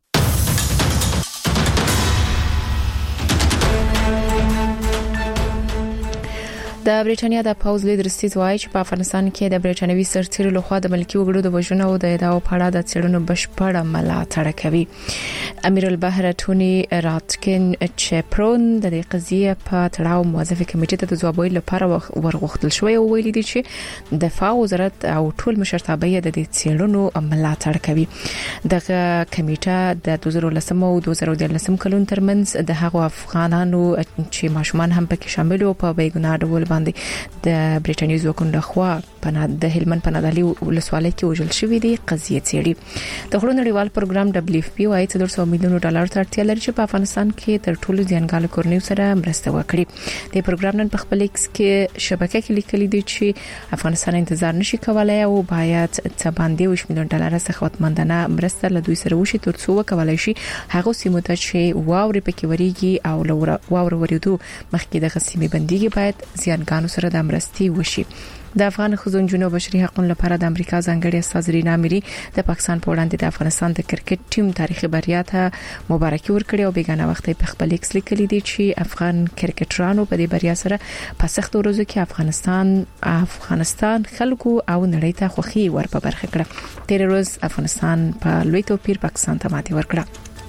د برېټانیا د پاوز لیډر سټیز وایي چې په افغانستان کې د برېټانوي سرتیرو لخوا د ملکی وګړو د وژنو او د ادعاو په اړه د څېړنو بشپړه ملاتړ کوي. امیر البحر ټونی راتکن چپرون د دې قضیه په تړاو موظفه کمیټې ته د ځواب ویلو لپاره ورغوښتل شوی او ویلي دي چې دفاع وزارت او ټول مشرتابه یې د دې څېړنو ملاتړ کوي. دغه کمیټه د دوه زره لسم او دوه زره دولسم کلونو ترمنځ د هغو افغانانو چې ماشومان هم پکې شامل او په بیګناه ډول باندې د برېټانیا ځواکونو لخوا په د هلمند په نادالي ولسوالۍ کې وژل شوې دي قضیه څېړي. د غړو نړیوال پروګرام دبليو اف پی وايي چې څلور سوه میلیون ډالر ته اړتیا لري چې په افغانستان کې تر ټولو ځانګړو کورنیو سره مرسته وکړي. د پروګرام نن په خپل ایکس کې شبکې کې لیکلي دي چې افغانستان انتظار نشي کولای او باید څه باندې وش میلیون ډالر څخه وتمندنه مرسته له دوی سره وشي ترڅو وکولای شي هغه سیمو ته چې واوري پکې وريږي او واور ورېدو مخکې د غسیمې بنديږي باید ځانګانو سره د مرستي وشي. د افغان خزون جنوب بشري حقوقو لپاره د امریکا ځانګړي استاذ رینا میری د پاکستان په وړاندې د افغانستان د کرکټ ټیم تاریخي بریا ته مبارکي ورکړي او بیگانه وخت په خپل ایکس لیکلي دي چې افغان کرکټرانو په دې بریا سره په سخت ورځو کې افغانستان افغانستان خلکو او نړۍ ته خوخي ور په برخه کړه. تیر ورځ افغانستان په لوی توپیر پاکستان ته ماتې ورکړه.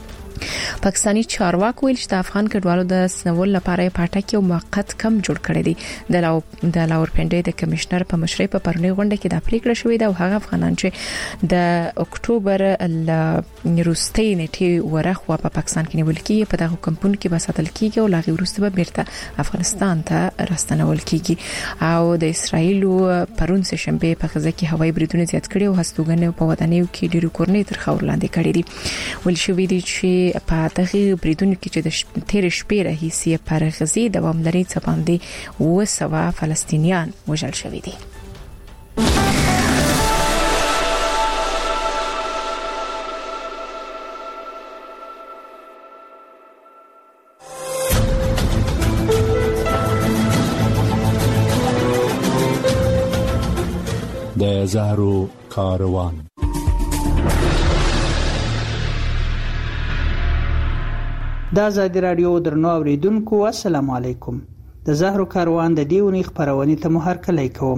پاکستانی چارواکو ویل چې د افغان کډوالو د سنول لپاره پټاکي او موقت کم جوړ کړی دی. د لاو د لاورپنډي د کمشنر په مشرۍ په پرونی غونډه کې د پریکړه شوې ده او هغه افغانان چې د اکتوبر ل روستۍ نیټه ورخوا په پاکستان کې نیول کیږي په دغه کمپون کې بساتل کیږي او لاغي ورسته به بیرته افغانستان ته راستنول کیږي. او د اسرایل پرون سه شنبه په غزه کې هوایي بریدونه زیات کړي او هستوګنې په ودانیو کې ډیرو کورنۍ تر خور لاندې کړي دي. ول شوې دي چې په دغه بریدونو کې چې د تیر شپې راهیسې پر غزې دوام لري څه باندې اوه سوه فلسطینیان وژل شوي دي. د زهرو کاروان. د آزادي رادیو درنو اوریدونکو السلام علیکم. د زهرو کاروان د دیونی خبرونه ته مو هرکلی کوم.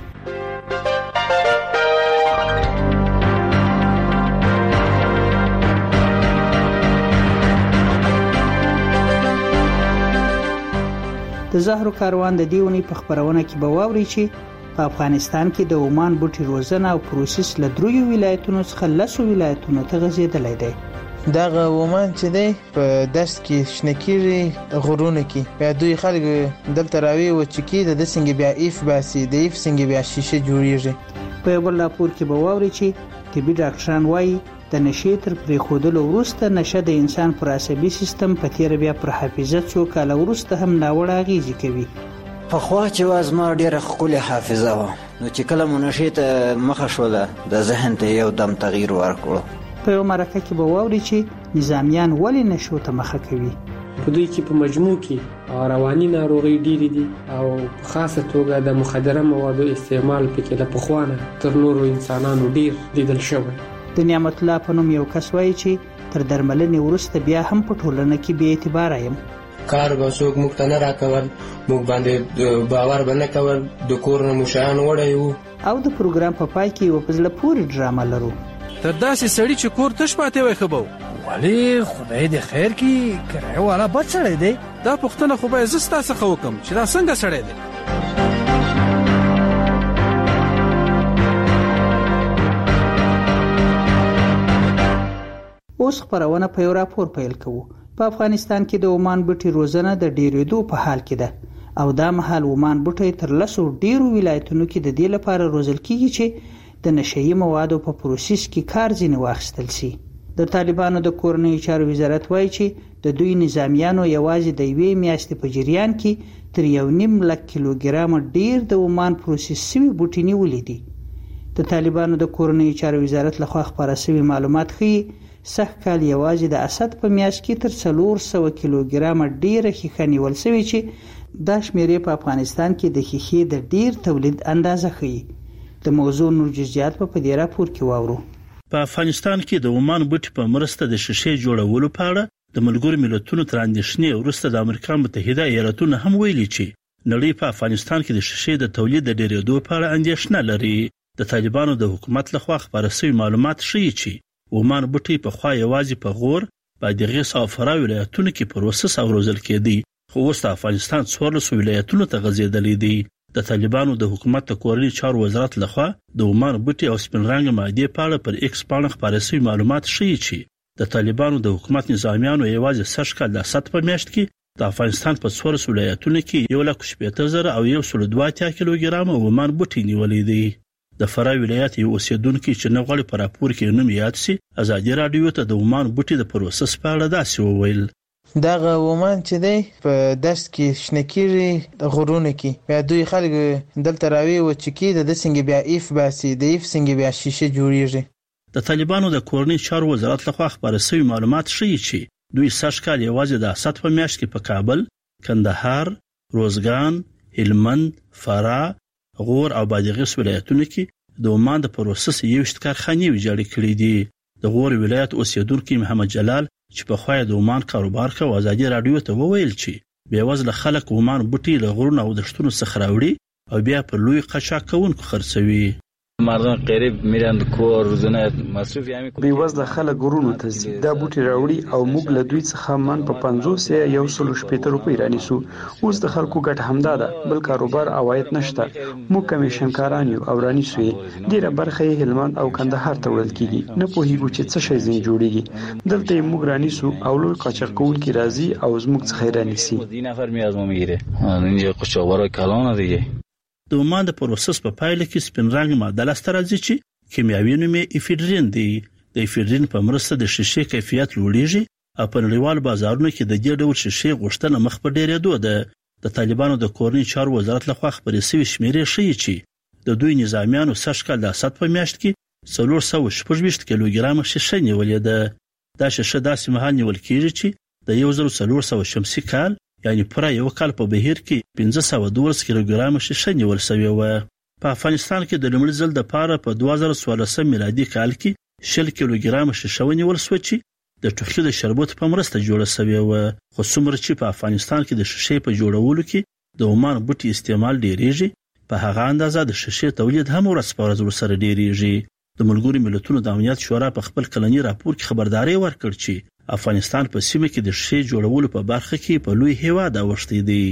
د زهرو کاروان د دیونی په خبرونه کې به واوري چې په افغانستان کې د اومان بوټي روزنه او پروسس له دریو ولایتونو څخه لسو ولایتونو ته غځېدلی دی. دغه ومن چې دی په دشت کې شنکيري غرونه کې بیا دوی خلک دلته راوي و چې کې د څنګه بیا ایف باسي د ایف څنګه بیا شیشه جوړیږي. په بل راپور کې به واوري چې طبي ډاکټران وایي د نشې تر پرې خودلو وروسته نشه د انسان پر عصبي سیستم په تیر بیا پر حافظه څو کال وروسته هم ناوړه اغیزه کوي. په خوا چې وازما ډیره خولي حافظه و نو چې کله مونږه ته مخه شوله د ذهن ته یو دم تغییر ورکړو. په یو مرکه کې به واوري چې نظامیان ولې نشو ته مخه کوي. په دوی کې په مجموع کې رواني ناروغي ډېرې دي او په خاصه توګه د مخدره موادو استعمال پکې له پخوانه تر نورو انسانانو ډېر لیدل شوی. د نعمت الله په نوم یو کس وایي چې تر درملنې وروسته بیا هم په ټولنه کې بې اعتباره یم. کار به څوک موږ ته نه راکول، موږ باندې باور به نه کول، د کور نه مو شیان وړی وو. او د پروګرام په پای کې یوه په زړه پورې ډرامه لرو. تر داسې سړي چې کور تش پاتې وای ښه به ولی خدای دې خیر کی کرای والا بد سړی دی. دا پوښتنه خو به زه ستا څخه وکم چې دا څنګه سړی دی. اوس خبرونه په یو راپور پیل کوو. په افغانستان کې د عمان بوټي روزنه د ډیرېدو په حال کې ده او دا مهال عمان بوټي تر لسو ډیرو ولایتونو کې د دې لپاره روزل کیږي چې د نشئی موادو په پروسس کې کار ځینې واخیستل شي. د طالبانو د کورنیو چارو وزارت وایي چې د دوی نظامیانو یوازې د یوې میاشتې په جریان کې تر یو نیم لک کیلوګرام ډیر د عمان پروسس شوي بوټي نیولي دي. د طالبانو د کورنیو چارو وزارت لخوا خپاره شوي معلومات ښیي سږ کال یوازې د اسد په میاشت کې تر څلور سوه کیلوګرام ډیره ښیښه نیول شوې چې دا شمیرې په افغانستان کې د ښیښې د ډیر تولید اندازه ښیي. د موضوع نور جزئیات په دې راپور کې واورو. په افغانستان کې د عمان بوټي په مرسته د شیشې جوړولو په اړه د ملګرو ملتونو تر اندېښنې وروسته د امریکا متحده ایالاتونو هم ویلي چې نړۍ په افغانستان کې د شیشې د تولید د ډیرېدو په اړه اندېښنه لري. د طالبانو د حکومت لخوا خبره شوي معلومات ښیي چې عمان بوټي په خوا یوازې په غور، بادغیس او فراه ولایتونو کې پروسس او روزل کېدي، خو اوس د افغانستان څوارلسو ولایتونو ته غځېدلې دي. د طالبانو د حکومت د کورنیو چارو وزارت لخوا د عمان بوټي او سپین رنګ مادې په اړه پر ایکس باندې خبرې شوي معلومات ښیي چې د طالبانو د حکومت نظامیانو یوازې سږ کال د اسد په میاشت کې د افغانستان په څوارلسو ولایتونو کې یو لک شپېته زره او یو سل دوه اتیا کیلوګرام عمان بوټي نیولې دي. د فراه ولایت یو اوسیدونکو چې نه غواړي په راپور کې نوم یاد شي ازادي رادیو ته د عمان بوټي د پروسس په اړه داسې وویل. دغه عمان چې دی په دشت کې شنکيري غرونه کې بیا دوی خلک دلته راوي و چې کې د څنګه بیا ایف باسي د ایف څنګه بیا شیشه جوړیږي. د طالبانو د کورنیو چارو وزارت لخوا خبره شوی معلومات ښیي چې دوی سږ کال یوازې د اسد په میاشت کې په کابل، کندهار، روزګان، هلمند، فراه، غور او بادغیس ولایتونو کې د عمان د پروسس یوشت کارخانې ویجاړې کړې دي. د غور ولایت اوسیدونکو محمد جلال چې په خوای د عمان کاروبار کوي ازادي رادیو ته وویل چې بیا وزله خلک عمان بوټي له غرونو او دشتونو څخه راوړي او بیا پر لوی قاچاق کوونکو خرڅوي. مردم غریب میرن کور روزانه مصرف یې بي وزله خلک غرونو ته ځي دا بوټي راوړي او موږ له دوی څخه من په پنځوس یا یو سل شپېته روپۍ رانیسو. اوس د خلکو ګټه همدا ده، بل کاروبار عواید نشته. موږ کمیشنکاران یو او رانیسو یې ډیره برخه یې هلمند او کندهار ته وړل کیږي. نه پوهیږو چې څه شی زین جوړیږي. دلته یې موږ رانیسو او لوی قاچاق کوونکي راځي او زموږ څخه رانیسي. دې نفر می از ما میگیره اینجا قاچاقبرای کلان دیگه. د عمان د پروسس په پایله کې سپین رنګ ماده لاسته راځي چې کیمیاوي نوم یې افیدرین دی. د افیدرین په مرسته د شیشې کیفیت لوړیږي او په نړیوال بازارونو کې د دې ډول شیشې غوښتنه مخ په ډیرېدو ده. د طالبانو د کورنیو چارو وزارت لخوا خبرې شوې شمیرې ښیي چې د دوی نظامیانو سږ کال د اسد په میاشت کې څلور سوه شپږ ویشت کیلوګرام شیشه نیولې ده. دا شیشه داسې مهال نیول کېږي چې د یو زر څلور سوه شمسي کال یعنی پر یو کال په بهیر کې پنځه سوه دولس کیلوګرام شیشه نیول شوې و. په افغانستان کې د لومړي ځل د پاره په دوه زره څوارلسم میلادي کال کې شل کیلوګرام شیشه ونیول شو چې د ټوخي د شربت په مرسته جوړه شوې و. خو څومره چې په افغانستان کې د شیشې په جوړولو کې د عمان بوټي استعمال ډیریږي په هغه اندازه د شیشې تولید هم ورځ په ورځ ورسره ډیریږي. د ملګرو ملتونو د امنیت شورا په خپل کلنی راپور کې خبرداري ورکړ چې افغانستان په سیمه کې د شیشې جوړولو په برخه کې په لوی هیواد اوښتی دی.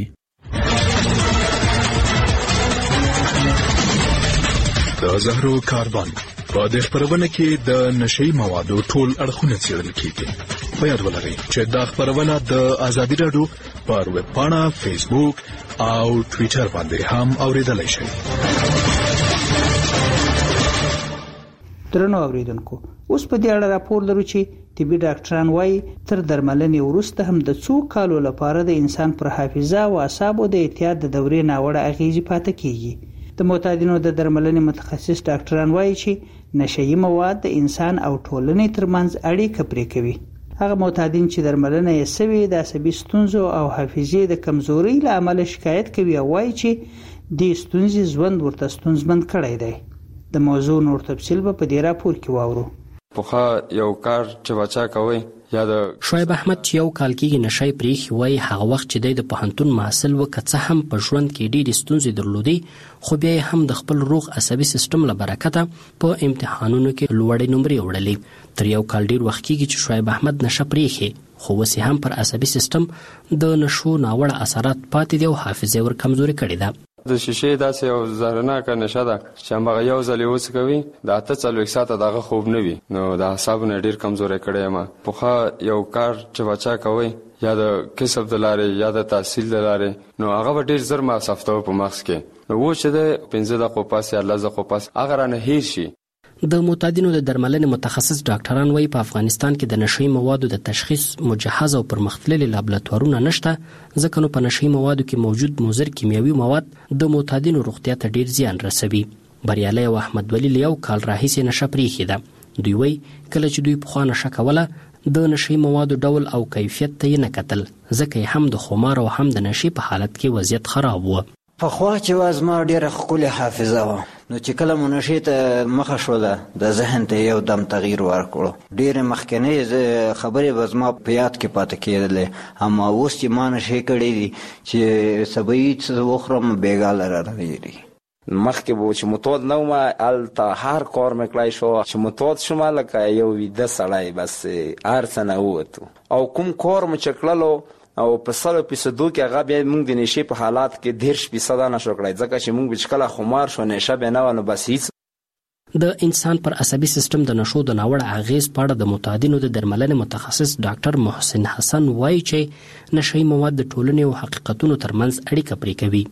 د زهرو کاروان په دې خبرونه کې د نشئی موادو ټول اړخونه څېړل کیږي. په یاد ولرئ چې دا خبرونه د ازادي رادیو پر ویب پاڼه، فیسبوک او ټوئیټر باندې هم اوریدلای شئ. درنو اوریدونکو، اوس په دې اړه راپور لرو چې طبي ډاکټران وايي تر درملنې وروسته هم د څو کالو لپاره د انسان پر حافظه او اعصابو د اعتیاد د دورې ناوړه اغیزې پاتې کیږي. د معتادینو د درملنې متخصص ډاکټران وايي چې نشئی مواد د انسان او ټولنې ترمنځ اړیکه پرې کوي. هغه معتادین چې درملنه یې سوي د عصبي ستونزو او حافظې د کمزورۍ له امله شکایت کوي او وايي چې دې ستونزې ژوند ورته ستونزمن کړی دی. د موضوع نور تفصیل به په دې راپور کې واورو. پوخا یو کار چې بچا کوي یا د شعیب احمد چې یو کال کېږي نشای پریخي وای هغه وخت چې د پوهنتون محصل وکړه هم په ژوند کې ډېرې ستونزې درلودې خو بیا هم د خپل روغ عصبي سیستم له برکته په امتحانونو کې لوړې نمرې وړلې تر یو کال ډېر وخت کېږي چې شعیب احمد نشه پریخي خو اوس هم پر عصبي سیستم د نشو ناوړه اثرات پاتې دي او حافظه ور کمزوري کړې ده. د شیشې داسې یو زهرناکه نشه ده چې همغه یو ځل یې وڅکوي د اته څلوېښت ساعته دغه خوب نه وي نو د اعصابو نه ډېر کمزوری کړی یم. پخوا یو کار چې بچا کوئ یا د کسب د لارې یا د تحصیل د لارې نو هغه به ډېر زر مصرفوه په مغز کې نو اوس چې د پنځه دقیقو پس یا لس دقیقو پس هغه رانه هیر شي. د معتادینو د درملنې متخصص ډاکټران وایي په افغانستان کې د نشئی موادو د تشخیص مجهز او پرمختللي لابراتوارونه نشته ځکه نو په نشئی موادو کې موجود مضر کیمیاوي مواد د معتادینو روغتیا ته ډیر زیان رسوي. بریالي او احمد ولی یو کال راهیسې نشه پریښې ده. دوی وایي کله چې دوی پخوا نشه کوله د نشئی موادو ډول او کیفیت ته یې نه کتل ځکه هم د خمار او هم د نشې په حالت کې وضعیت خراب و. پخوا چې واز ما ډیره ښکلې حافظه وه نو چې کله مو نشې ته مخه شوله د ذهن ته یو دم تغییر ورکړو. ډیرې مخکنۍ خبرې به زما په یاد کې پاتې کېدلې اما اوس چې ما نشې کړې دي چې سبا یې څه وخورم بېګا لره راغېږي. مخکې به چې متود نه وم هلته هر کار مې کړی شو چې متود شوم لکه یو ویده سړی بس هر څه نه ووتو او کوم کار مو چې کړلو او په سلو فیصدو کې هغه بیا موږ د نشې په حالات کې دېرش فیصده نشو کړی ځکه چې موږ چې کله خمار شو نشه بیا نه وه نو بس هیڅ. د انسان پر عصبي سیستم د نشو د ناوړه اغیز په اړه د معتادینو د درملنې متخصص ډاکټر محسن حسن وایي چې نشئی مواد د ټولنې او حقیقتونو ترمنځ اړیکه پرې کوي.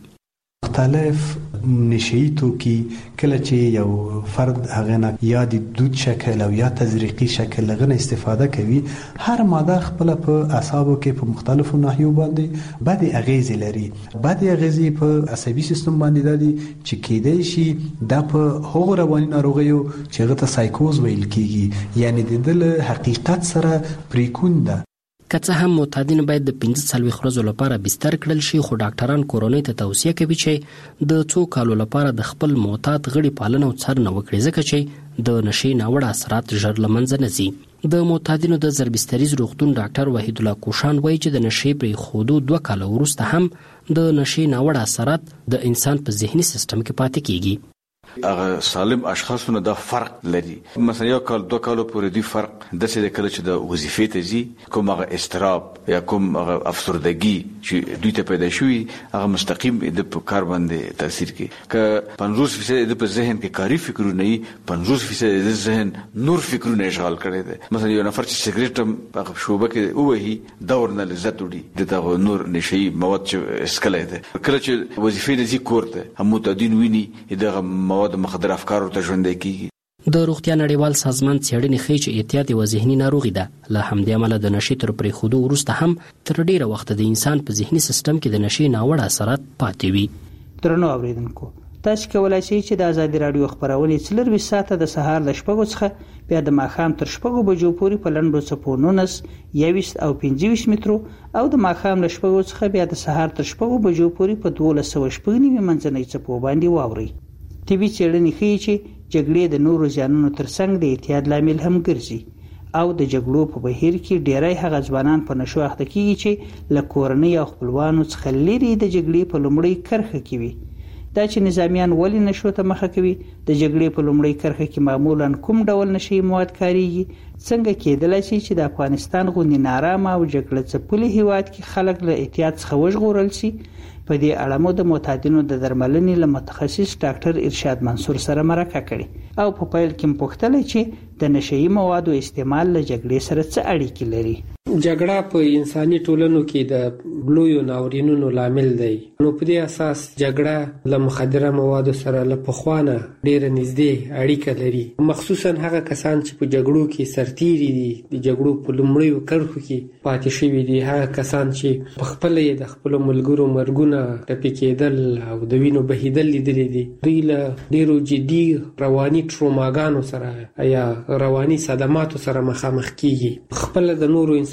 مختلف نشئی توکي کله چې یو فرد هغه نه یا د دود شکل او یا تزریقي شکل لغنه استفاده کوي هر ماده خپل په اعصابو کې په مختلفو ناحیو باندې بعد اغیز لري. بعد اغیز په عصبي سیستم باندې دي چې کېدای شي د په هغو رواني ناروغیو چې هغه ته سایکوز ویل کیږي یعنی د دل حقیقت سره پریکون ده. که څه هم معتادین باید د پنځه څلوېښت ورځو لپاره بستر کړل شي خو ډاکټران کورنۍ ته توصیه کوي چې د څو کالو لپاره د خپل معتاد غړي پالنه او څارنه وکړي ځکه چې د نشې ناوړه اثرات ژر له منځه نه ځي. د معتادینو د زربستریز روغتون ډاکټر وحید الله کوشان وایي چې د نشې پرېښودو دوه کاله وروسته هم د نشې ناوړه اثرات د انسان په ذهني سیستم کې پاتې کیږي. هغه سالم اشخاصونه د فرق لري مثلا یو کال دوه کالو پورې دی فرق د څه د کله چې د وظیفې ته ځي کوم هغه استراب یا کوم هغه افسردګي چې دوی ته پیدا شوي هغه مستقیم د کار باندې تاثیر کوي. که پنځوس فیصد د په ذهن کې کاری فکرونه وي پنځوس فیصد د ذهن نور فکرونه اشغال کړي دي. مثلا یو نفر چې سیګریټ هم په شوبه کې ووهي دور نه لذت وړي دغه نور نشئی مواد چې اسکلای دي کله چې وظیفې د ذکر ته هم متدین ویني دغه مواد مخدر افکار ته ژوندۍ کیږي. د روغتیا نړیوال سازمان څېړنې ښیي چې اعتیاد یوه ذهني ناروغي ده. له همدې امله د نشې تر پرېښودو وروسته هم تر ډېره وخته د انسان په ذهني سیستم کې د نشې ناوړه اثرات پاتې وي. درنو اورېدونکو تاسو کولای شئ چې د ازادي راډیو خبرونه څلرویشت ساعته د سهار له شپږو څخه بیا د ماښام تر شپږو بجو پورې په لنډو څپو نولس یوویشت او پنځه ویشت مترو او د ماښام له شپږو څخه بیا د سهار تر شپږو بجو پورې په دولس سوه شپږ نوي منځنۍ څپو باندې واورئ. طبي څېړنې ښیي چې جګړې د نورو زیانونو ترڅنګ د اعتیاد لامل هم ګرځي او د جګړو په بهیر کې ډیری هغه ځوانان په نشو اخته کیږي چې له کورنۍ او خپلوانو څخه لرې د جګړې په لومړۍ کرښه کې وي. دا چې نظامیان ولې نشو ته مخه کوي د جګړې په لومړۍ کرښه کې معمولا کوم ډول نشئی مواد کاریږي څنګه کېدلای شي چې د افغانستان غوندې نارامه او جګړه ځپلي هیواد کې خلک له اعتیاد څخه وژغورل شي. په دې اړه مو د معتادینو د درملنې له متخصص ډاکټر ارشاد منصور سره مرکه کړې او په پیل کې پوښتنه چې د نشئی موادو استعمال له جګړې سره څه اړیکې لري. جګړه په انساني ټولنو کې د لویو ناورینونو لامل دی نو په دې اساس جګړه له مخدره موادو سره له پخوانه ډېره نږدې اړیکه لري. مخصوصا هغه کسان چې په جګړو کې سرتیري دي د جګړو په لومړیو کرښو کې پاتې شوي دي هغه کسان چې په خپله یې د خپلو ملګرو مرګونه ټپي کېدل او د وینو بهیدل لیدلي دي. دوی له ډېرو جدي رواني ټروماګانو سره یا رواني صدماتو سره مخامخ کیږي. خپله د نورو انسان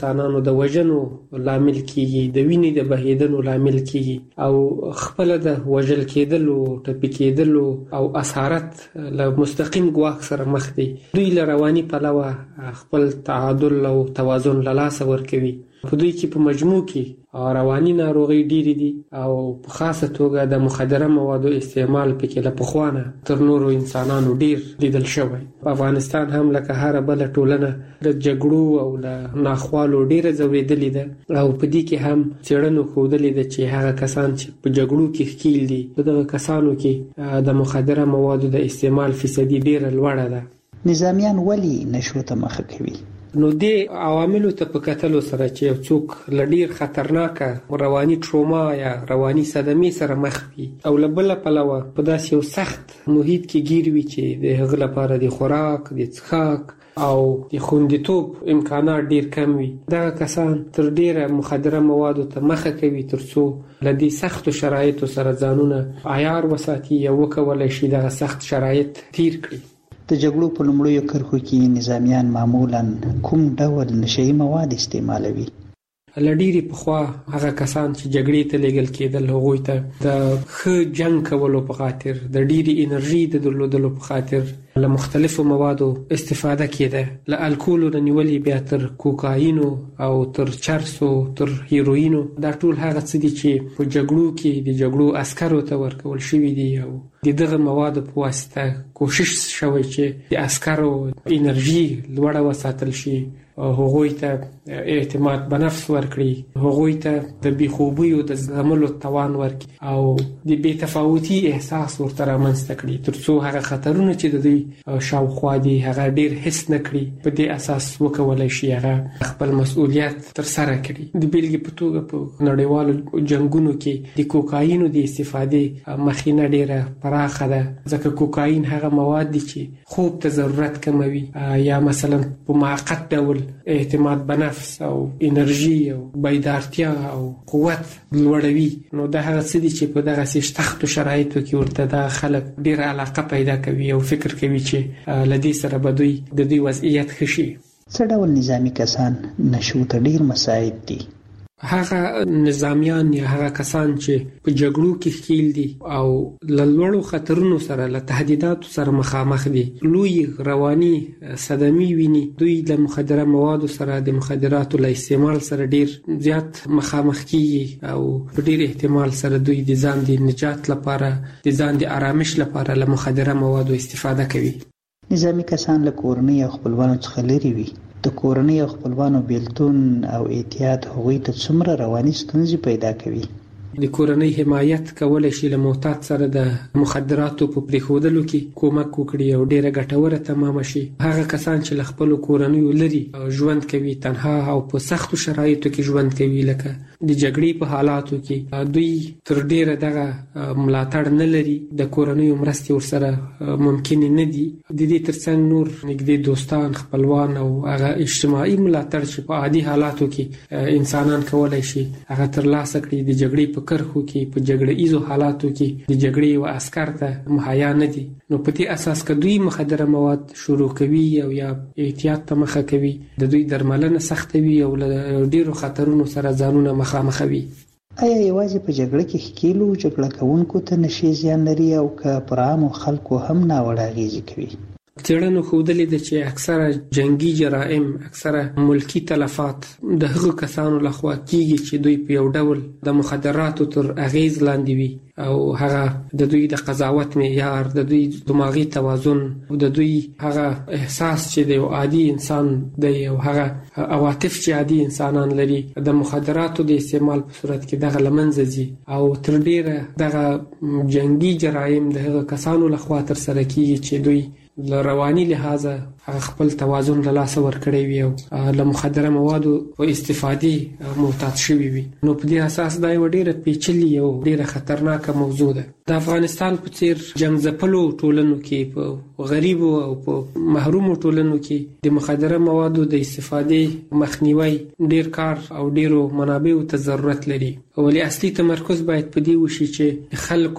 انسانانو د وژنو لامل کیږي، د وینې د بهیدنو لامل کیږي او خپل د وژل کېدلو، ټپي کېدلو او اسارت له مستقیم ګواښ سره مخ دي. دوی له رواني پلوه خپل تعادل او توازن له لاسه ورکوي. په دوی کې په مجموع کې رواني ناروغۍ ډېرې دي او په خاصه توګه د مخدره موادو استعمال پکې له پخوا نه تر نورو انسانانو ډېر لیدل شوی. په افغانستان هم لکه هره بله ټولنه د جګړو او له ناخوالو ډېره ځورېدلې ده او په دې کې هم څېړنو ښودلې ده چې هغه کسان چې په جګړو کې ښکیل دي په دغه کسانو کې د مخدره موادو د استعمال فیصدي ډېره لوړه ده. نظامیان ولې نشو ته مخه کوي؟ نو دې عواملو ته په کتلو سره چې یو څوک له ډېر خطرناکه رواني ټروما یا رواني صدمې سره مخ وي او له بله پلوه په داسې یو سخت محیط کې ګیر وي چې د هغه لپاره د خوراک، د څښاک او د خوندیتوب امکانات ډېر کم وي، دغه کسان تر ډېره مخدره موادو ته مخه کوي تر څو له دې سختو شرایطو سره ځانونه عیار وساتي یا وکولی شي دغه سخت شرایط تیر کړي. د جګړو په لومړیو کرښو کې نظامیان معمولا کوم ډول نشهیي مواد استعمالوي؟ له ډېرې پخوا هغه کسان چې جګړې ته لیږل کېدل هغوی ته د ښه جنګ کولو په خاطر، د ډېرې انرژي د درلودلو په خاطر له مختلفو موادو استفاده کېده، له الکولو نه نیولې بیا تر کوکاینو او تر چرسو تر هیروینو. دا ټول هغه څه دي چې په جګړو کې د جګړو عسکرو ته ورکول شوي دي او د دغه موادو په واسطه کوشش شوی چې د عسکرو انرژي لوړه وساتل شي، هغوی ته اعتماد به نفس ورکړي، هغوی ته د بېخوبیو د زغملو توان ورکړي او د بې تفاوتي احساس ورته رامنځته کړي تر څو هغه خطرونه چې د دوی شاوخوا دي هغه ډېر حس نه کړي، په دې اساس وکولی شي هغه خپل مسؤلیت ترسره کړي. د بېلګې په توګه په نړیوالو جنګونو کې د کوکاینو د استفادې مخینه ډېره پراخه ده، ځکه کوکاین هغه مواد دي چې خوب ته ضرورت کموي یا مثلا په موقت ډول اعتماد به نفس او انرژي او بیدارتیا او قوت لوړوي. نو دا هغه څه دي چې په دغسې سختو شرایطو کې ورته دا خلک ډېره علاقه پیدا کوي او فکر کوي چې له دې سره به دوی د دوی وضعیت ښه شي. څه ډول نظامي کسان نشو ته ډېر مساعد دي؟ هغه نظامیان یا هغه کسان چې په جګړو کې ښکیل دي او له لوړو خطرونو سره، له تهدیداتو سره مخامخ دي، لوی رواني صدمې ویني، دوی له مخدره موادو سره، د مخدراتو له استعمال سره ډېر زیات مخامخ کیږي او په ډېر احتمال سره دوی د ځان د نجات لپاره، د ځان د آرامش لپاره له مخدره موادو استفاده کوي. نظامي کسان له کورنۍ او خپلوانو څخه لرې وي. د کورنۍ او خپلوانو بیلتون او احتیاط هغوی ته څومره رواني ستونزې پیدا کوي؟ د کورنۍ حمایت کولی شي له معتاد سره د مخدراتو په پرېښودلو کې کومک وکړي او ډېره ګټوره تمامه شي. هغه کسان چې له خپلو کورنیو لرې ژوند کوي، تنها او په سختو شرایطو کې ژوند کوي، لکه د جګړې په حالاتو کې، دوی تر ډېره دغه ملاتړ نه لري، د کورنیو مرستې ورسره ممکنې نه دي. د دې ترڅنګ نور نږدې دوستان، خپلوان او هغه اجتماعي ملاتړ چې په عادي حالاتو کې انسانان کولی شي هغه ترلاسه کړي، د جګړې په کرښو کې، په جګړه ایزو حالاتو کې د جګړې و عسکر ته مهیا نه دي. نو په دې اساس که دوی مخدره مواد شروع کوي او یا احتیاط ته مخه کوي، د دوی درملنه سخته وي او له ډېرو خطرونو سره ځانونه مخامخ وي. آیا یوازې په جګړه کې ښکیلو جګړه کوونکو ته نشي زیان لري او که پر عامو خلکو هم ناوړه اغېزې کوي؟ څېړنو ښودلې ده چې اکثره جنگي جرایم، اکثره ملکی تلفات د هغو کسانو لخوا کیږي چې دوی په یو ډول د مخدراتو تر اغېز لاندې وي او هغه د دوی د قضاوت معیار، د دوی دماغي توازن، د دوی هغه احساس چې د یو عادي انسان دی او هغه عواطف چې عادي انسانان لري د مخدراتو د استعمال په صورت کې دغه له منځه ځي او تر ډېره دغه جنگي جرایم د هغو کسانو لخوا ترسره کیږي چې دوی له رواني لحاظه هغه خپل توازن له لاسه ورکړی وي او له مخدره موادو په استفادې معتاد شوي وي. نو په دې اساس دا یوه ډېره پیچلې او ډېره خطرناکه موضوع ده. د افغانستان په څېر جنګ ځپلو ټولنو کې، په غریبو او په محرومو ټولنو کې د مخدره موادو د استفادې مخنیوی ډېر کار او ډېرو منابعو ته ضرورت لري. ولې اصلي تمرکز باید په دې وشي چې خلکو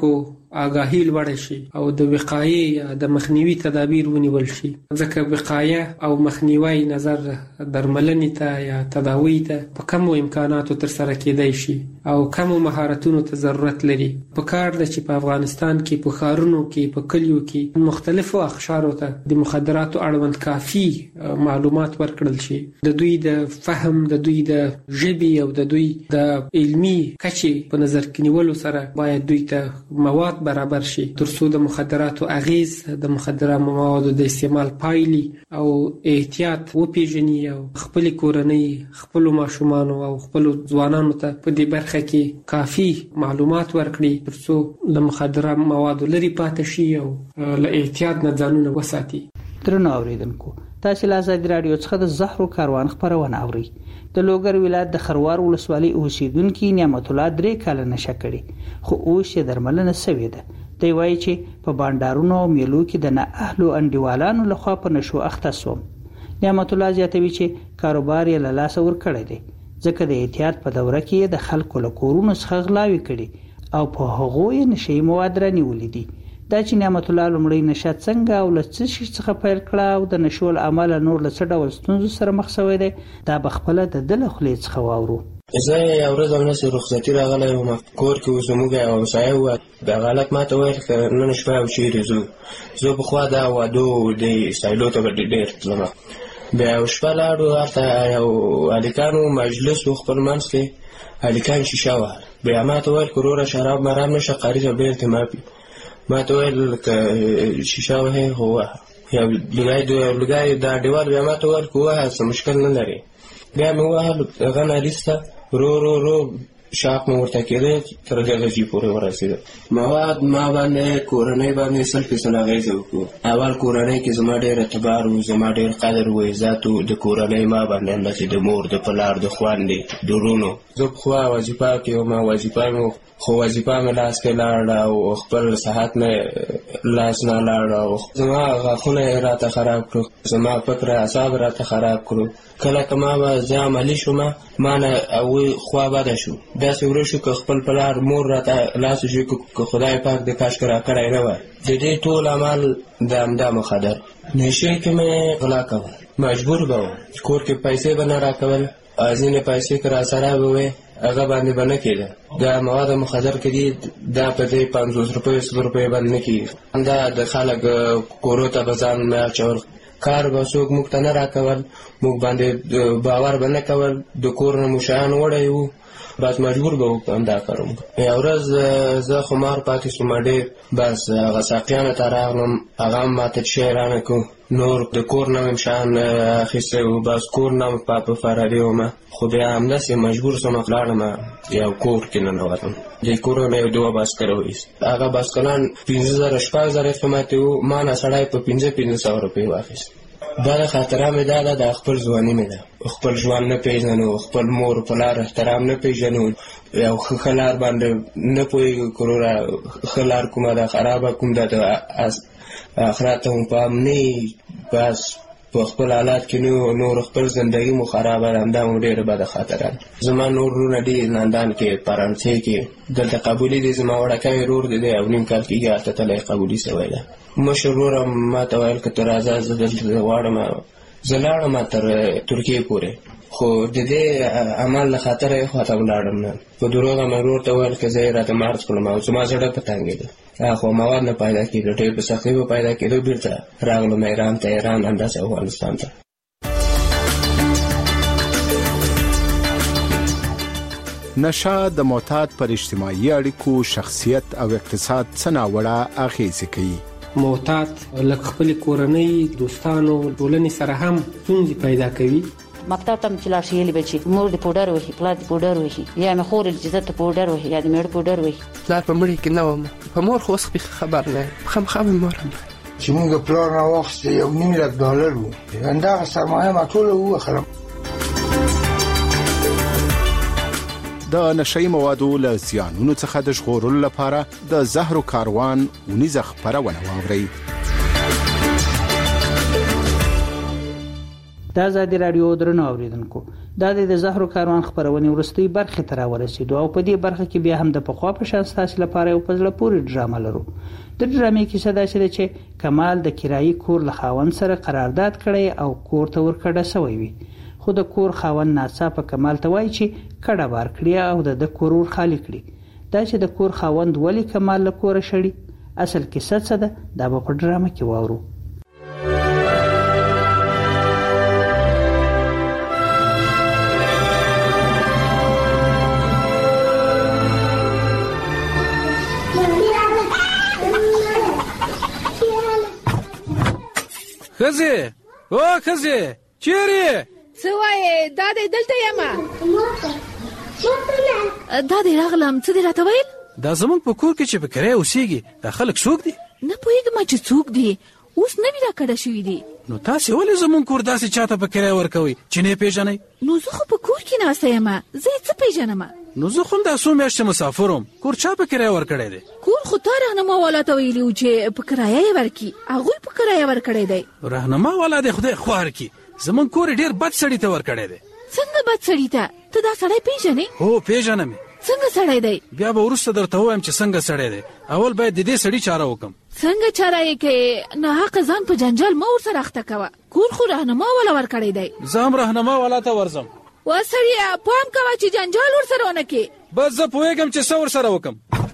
آگاهی لوړ شي او د وقایې یا د مخنیوي تدابیر ونیول شي، ځکه وقایه او مخنیوي نظر درملنې ته یا تداوی ته په کمو امکاناتو تر سره کېدای شي او کمو مهارتونو ته ضرورت لري. په کار ده چې په افغانستان کې په ښارونو کې په کلیو کې مختلفو اقشارو ته د مخدراتو اړوند کافي معلومات ورکړل شي. د دوی د فهم، د دوی د ژبې او د دوی د علمي کچې په نظر کې نیولو سره باید دوی ته مواد برابر شي ترڅو د مخدراتو اغیز، د مخدره موادو د استعمال پایلې او احتیاط وپیژني او خپل کورنۍ، خپل ماشومان او خپل ځوانانو ته په دې برخه کې کافي معلومات ورکړي ترڅو د مخدره موادو لري پاتې شي او له احتیاط نه ځانونه وساتي. درنو اوریدونکو، تاسو له آزاد رادیو څخه د زهرو کاروان خبرونه اورئ. د لوګر ولایت د خروار ولسوالۍ اوسیدونکو نعمت الله درې کال نشه کړي خو اوس یې درملنه سوې ده. دوی وایي چې په بانډارونو او میلو کې د نه اهلو انډیوالانو لخوا په نشو اخته سوم. نعمت الله زیاتوي چې کاروبار یې له لاسه ورکړی دی ځکه د احتیاط په دوره کې د خلکو له کورونو څخه غلاوي کړي او په هغو یې نشي مواد رانیولي دي. دا چې نعمت الله لومړی نشه څنګه او له څه شي څخه پیل کړه او د نشو له امله نور له څه ډول ستونزو سره مخ شوی دی، دا به خپله د ده له خولې څخه واورو. زه یو ورځ همداسې رخصتي راغلی وم، کور کې اوس زموږ یو همسایه وه، دغه هلک ما ته ویل که نن شپه او چیرې ځو. زه پخوا دا وادو دې سایلو ته به ډېر تلم. بیا یو شپه لاړو، هلته یو هلکانو مجلس و، خپل منځ کې هلکان شیشه وهل. بیا ما ته ویل که وروره شراب مرام نشه قریض بېرته ماپي. ما ته ویل که شیشه وهې خو وهه. یا لوګی دا ډیوال بیا ما ته ویل که ووهه څه مشکل نه لري. بیا مې ووهل، هغه نالیسته رو رو رو شاق مې ورته کېده تر درجې پورې ورسېده. مواد ما باندې کورنۍ باندې سل فیصد اغېزه وکړو. اول کورنۍ کې زما ډېر اعتبار و، زما ډېر قدر و عزت و. د کورنۍ ما باندې همداسې د مور، د پلار، د خویندې، د ورونو. زه پخوا وظیفه کې وم، وظیفه مې خو وظیفه مې لاس کې لاړه او خپل صحت مې لاس نه لاړه او زما غاښونه یې راته خراب کړو، زما فکر اعصاب راته خراب کړو. کله که ما به زه عملي شوم، ما نه هغوی خوا بده شو. داسې ورو شو که خپل پلار مور راته لاس وشي که خدای پاک د کاشکې راکړی نه وای. د دې ټول عمل د همدا مخدر نشې کې مې غلا کول، مجبور به وم. کور کې پیسې به نه راکول، ځینې پیسې که راسره به وې هغه باندې به نه کېده. دا مواد مخدر کې دي، دا په دې پنځوس روپیو سل روپیو باندې نه کېږي. دا د خلک کورو ته به ځان نه اچول، کار به څوک موږ ته نه راکول، موږ باندې باور به نه کول. د کور نه مو شیان وړی وو، بس مجبور به وو همدا کار وکړو. یو ورځ زه خمار پاتې شوم ډېر، بس هغه ساقیانو ته راغلم، هغه هم ماته شی رانه کړو. نور د کور نه مې شیان اخیستی وو، بس کور نه مې په فراري ومه. خو بیا همداسې مجبور شوم لاړم یو کور کې ننوتم. دې کور نه یو دوه بایسکل وایست، هغه بایسکلان پنځه زره شپږ زره قیمت وو. ما نه سړی په پنځه پنځه سوه روپۍ واخیست. دا د خاطره مې دا ده، د خپل ځواني مې ده. خپل ژوند نه پېژنو، خپل مور پلار احترام نه پېژنو، یو ښه لار باندې نه پوهېږو که وروره ښه لار کومه ده خرابه، کوم ده د آخرت ته مو پام نه. بس په خپل حالات کې نور خپل زندګي مو خرابه ده، همدا مو ډېره بده خاطره ده. زما نور وروڼه دي لندن کې، فرانسې کې، دلته قبولي دي. زما وړکی ورور دی، دی او نیم کال کېږي هلته تللی قبولي سوی ده. مشر ورور ما ته ویل که ته راځه زه دلته غواړم. زه لاړم تر ترکیې پورې، خو د دې عمل له خاطره یې خواته ولاړم نه. په دروغه مې ورور ته ویل که زه یې راته مارچ کړم او زما زړه په تنګېده. خو مواد نه پیدا کېدو، ډېر په سختۍ به پیدا کېدو. بېرته راغلم ایران ته، ایران همداسې افغانستان ته. نشه د معتاد پر اجتماعي اړیکو، شخصیت او اقتصاد څه ناوړه اغېزې کوي. معتاد لکه خپل کورنۍ، دوستانو، ټولنې سره هم ستونزې پیدا کوي. مکتب ته چې لاړ شي یې به چې مور دې پوډر وهي، پلار دې پوډر وهي، یا مې خور چې زه ته پوډر وهي، یا دې مېړه پوډر وهي. پلار په مړي کې نه وم، په مور خو اوس خبر نه یم، خامخا مې مور هم چې مونږ پلار نه واخیستې یو نیم لک ډالر وو، همدغه سرمایه ما ټوله ووخلم. د نشئی موادو له زیانونو څخه د ژغورلو لپاره د زهرو کاروان ونیزه خپرونه واورئ. د ازادي رادیو درنو اوریدونکو دا د زهرو کاروان خبرونه ورستي برخه تر ورسېدو او په دې برخه کې بیا هم د پخوا په شان تاسو لپاره یو پزله پوری ډرامه لرو. د ډرامې کیسه دا چې کمال د کرایي کور له خاوند سره قرارداد کړی او کور ته ورکړه شوی وي، خو د کور خاوند ناڅاپه کمال ته وایي چې کډه بار کړی او د کور ور خالی کړي. دا چې د کور خاوند ولی کمال له کور شړي، اصل کیسه څه ده دا به په ډرامه کې واورو. خزه او خزه چیرې سوای دا دې دلته یم دا دې راغلم څه دې راته ویل؟ دا زمونږ په کور کې چې په کرایه اوسېږي دا خلک څوک دي؟ نه پوهېږم چې څوک دي، اوس نوي راکړه شوي دي. نو تاسې ولې زمونږ کور داسې چاته په کرایه ورکوئ چې نه یې پېژنئ؟ نو زه خو په کور کې ناسته یم، زه یې څه پېژنم؟ نو زه خو همدا څو میاشتې مسافر وم، کور چا په کرایه ورکړی دی؟ کور خو تا رهنما والا ته ویلي و چې په کرایه یې ورکړي، هغوی په کرایه ورکړی دی. رهنما والا دی خدای خوار کړي، زمونږ کور یې ډېر بد سړي ته ورکړی دی. څنګه بد سړي ته؟ ته دا سړی پېژنې؟ هو پېژنم. څنګه سړی دی؟ بیا به وروسته درته ووایم چې څنګه سړی دی. اول باید د دې سړي چاره وکم. څنګه چاره یې کوې؟ ناحقه ځان په جنجال مه ورسره اخته کوه، کور خو رهنما والا ورکړی دی. زه هم رهنما والا ته ورځم. وا سړیه پام کوه چې جنجال ورسره ونه کړې. بس زه پوهېږم چې څه ورسره وکم.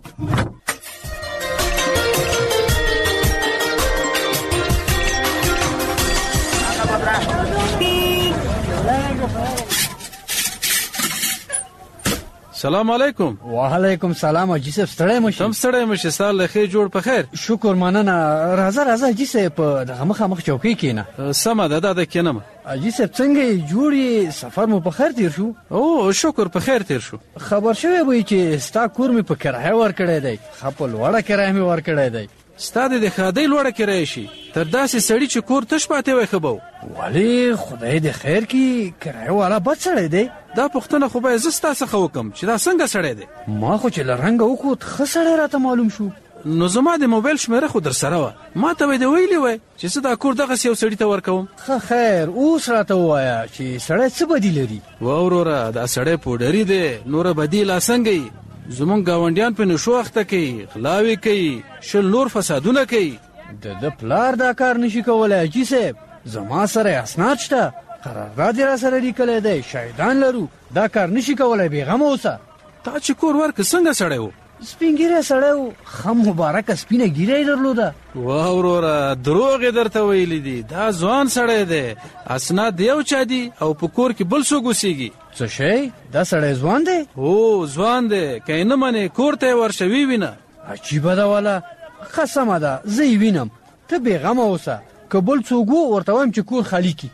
سلام علیکم. وعلیکم سلام. حاجي صاحب ستړی مشي؟ تم ستړی مشي، ستا له ښې جوړ په خیر. شکر مننه. راځه راځه حاجي صاحب په دغه مخامخ چوکۍ کښېنه. سمه ده دا د کښېنم. حاجي صاحب څنګه یې جوړ یې؟ سفر مو په خیر تیر شو؟ او شکر په خیر تیر شو. خبر شوی وی چې ستا کور مې په کرایه ورکړی دی، ښه په لوړه کرایه مې ورکړی دی. ستا د ښادۍ لوړه کرایه شي تر داسې سړي چې کور تش پاتې وای ښه به و. ولې خدای دې خیر کړي، کرایه والا بد سړی دی. دا پوښتنه خو باید زه ستا څخه وکړم چې دا څنګه سړی دی. ما خو چې له رنګه وکوت ښه سړی راته معلوم شو. نو زما د موبایل شمیره خو در سره وه، ما ته به یې ویلي وای چې زه دا کور دغسې یو سړي ته ورکوم. ښه خیر اوس راته ووایه چې سړی څه بدي لري؟ وروره دا سړی پوډري دی، نوره بدي لا څنګه یي. زمونږ ګاونډیان په نشو اخته کوي، غلاوې کوي، شل نور فسادونه کوي. د ده پلار دا کار نشي کولی حاجي صاحب. زما سره اسناد شته، قرارداد یې را سره لیکلی دی، شاهدان لرو. دا کار نشي کولی، بېغمه اوسه. تا چې کور ورکړه څنګه سړی و؟ سپین ږیری سړی و، ښه مبارکه سپینه ږیره یې درلوده. واه وروره دروغ یې درته ویلي دي، دا ځوان سړی دی، اسناد د یو چا دي او په کور کې بل څوک اوسېږي. څه شی؟ دا سړی ځوان دی؟ هو ځوان دی، که یې نه منې کور ته یې ورشه ووینه. عجیبه ده والا. ښه سمه ده زه یې وینم، ته بېغمه اوسه. که بل څوک و ورته وایم چې کور خالي کړي.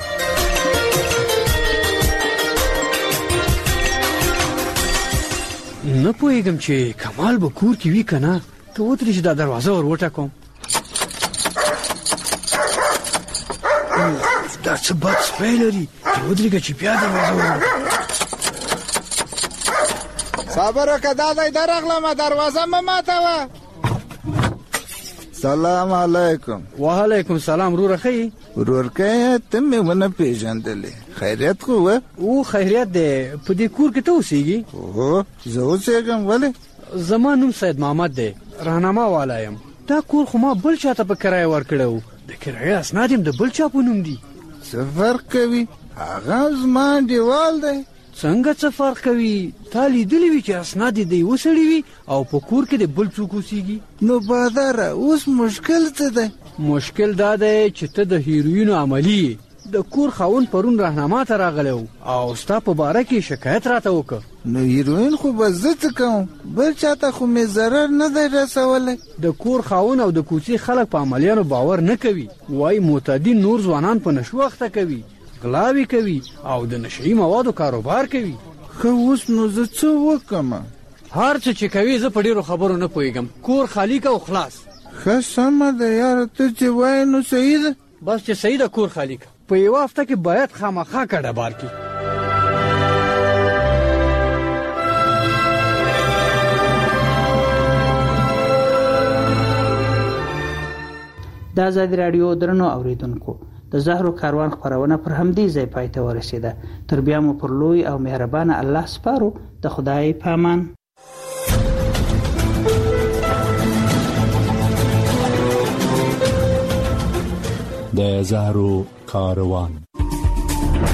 نه پوهېږم چې کمال به کور کې وي که نه. ته ودرې چې دا دروازه ور وټکوم. دا څه بد سپی لري، ته ودرېږه چې بیا دروازه ور وټکوم. صبر وکړه دا دی درغلمه، دروازه مه ماتوه. سلام علیکم. وعلیکم سلام. وروره ښه یې؟ ورورکه ته مې ونه پېژندلې، خیریت خو وه؟ او خیریت دی. په دې کور کې ته اوسېږي؟ هو زه اوسېږم. ولې؟ زما نوم سید محمد دی، رهنما والا یم. دا کور خو ما بل چا ته په کرایه ورکړی و، د کرایه اسناد یم د بل چا په نوم دي. څه فرق کوي؟ هغه زما انډیوال دی. څنګه څه فرق کوي؟ تا لیدلی وي چې اسناد یې د یوه سړي وي او په کور کې د بل څوک اوسېږي. نو باداره اوس مشکل څه دی؟ مشکل دا دی چې ته د هیروینو عملي یې. د کور خاوند پرون رهنما ته راغلی و او ستا په باره کې شکایت راته وکړه. نو هیروین خو به زه څه کوم؟ بل چاته خو مې ضرر نه دی رسولی. د کور خاوند او د کوڅې خلک په عملیانو باور نه کوي، وایي معتدي نور ځوانان په نشو اخته کوي، غلاوې کوي او د نشهیي موادو کاروبار کوي. ښه اوس نو زه څه وکړم؟ هر څه چې کوي زه په ډېرو خبرو نه پوهېږم. کور خالي که او خلاص. ښه سمه ده یاره، ته چې وایې نو صحیح ده. بس چې صحیح ده کور خالي که. په یوه هفته کې باید خامخا کډه بار کړي. د ازادي راډیو درنو اوریدونکو، د زهرو کاروان خبرونه پر همدې ځای پای ته ورسېده. تر بیا مو پر لوی او مهربانه الله سپارو. د خدای په امان. د زهرو کاروان.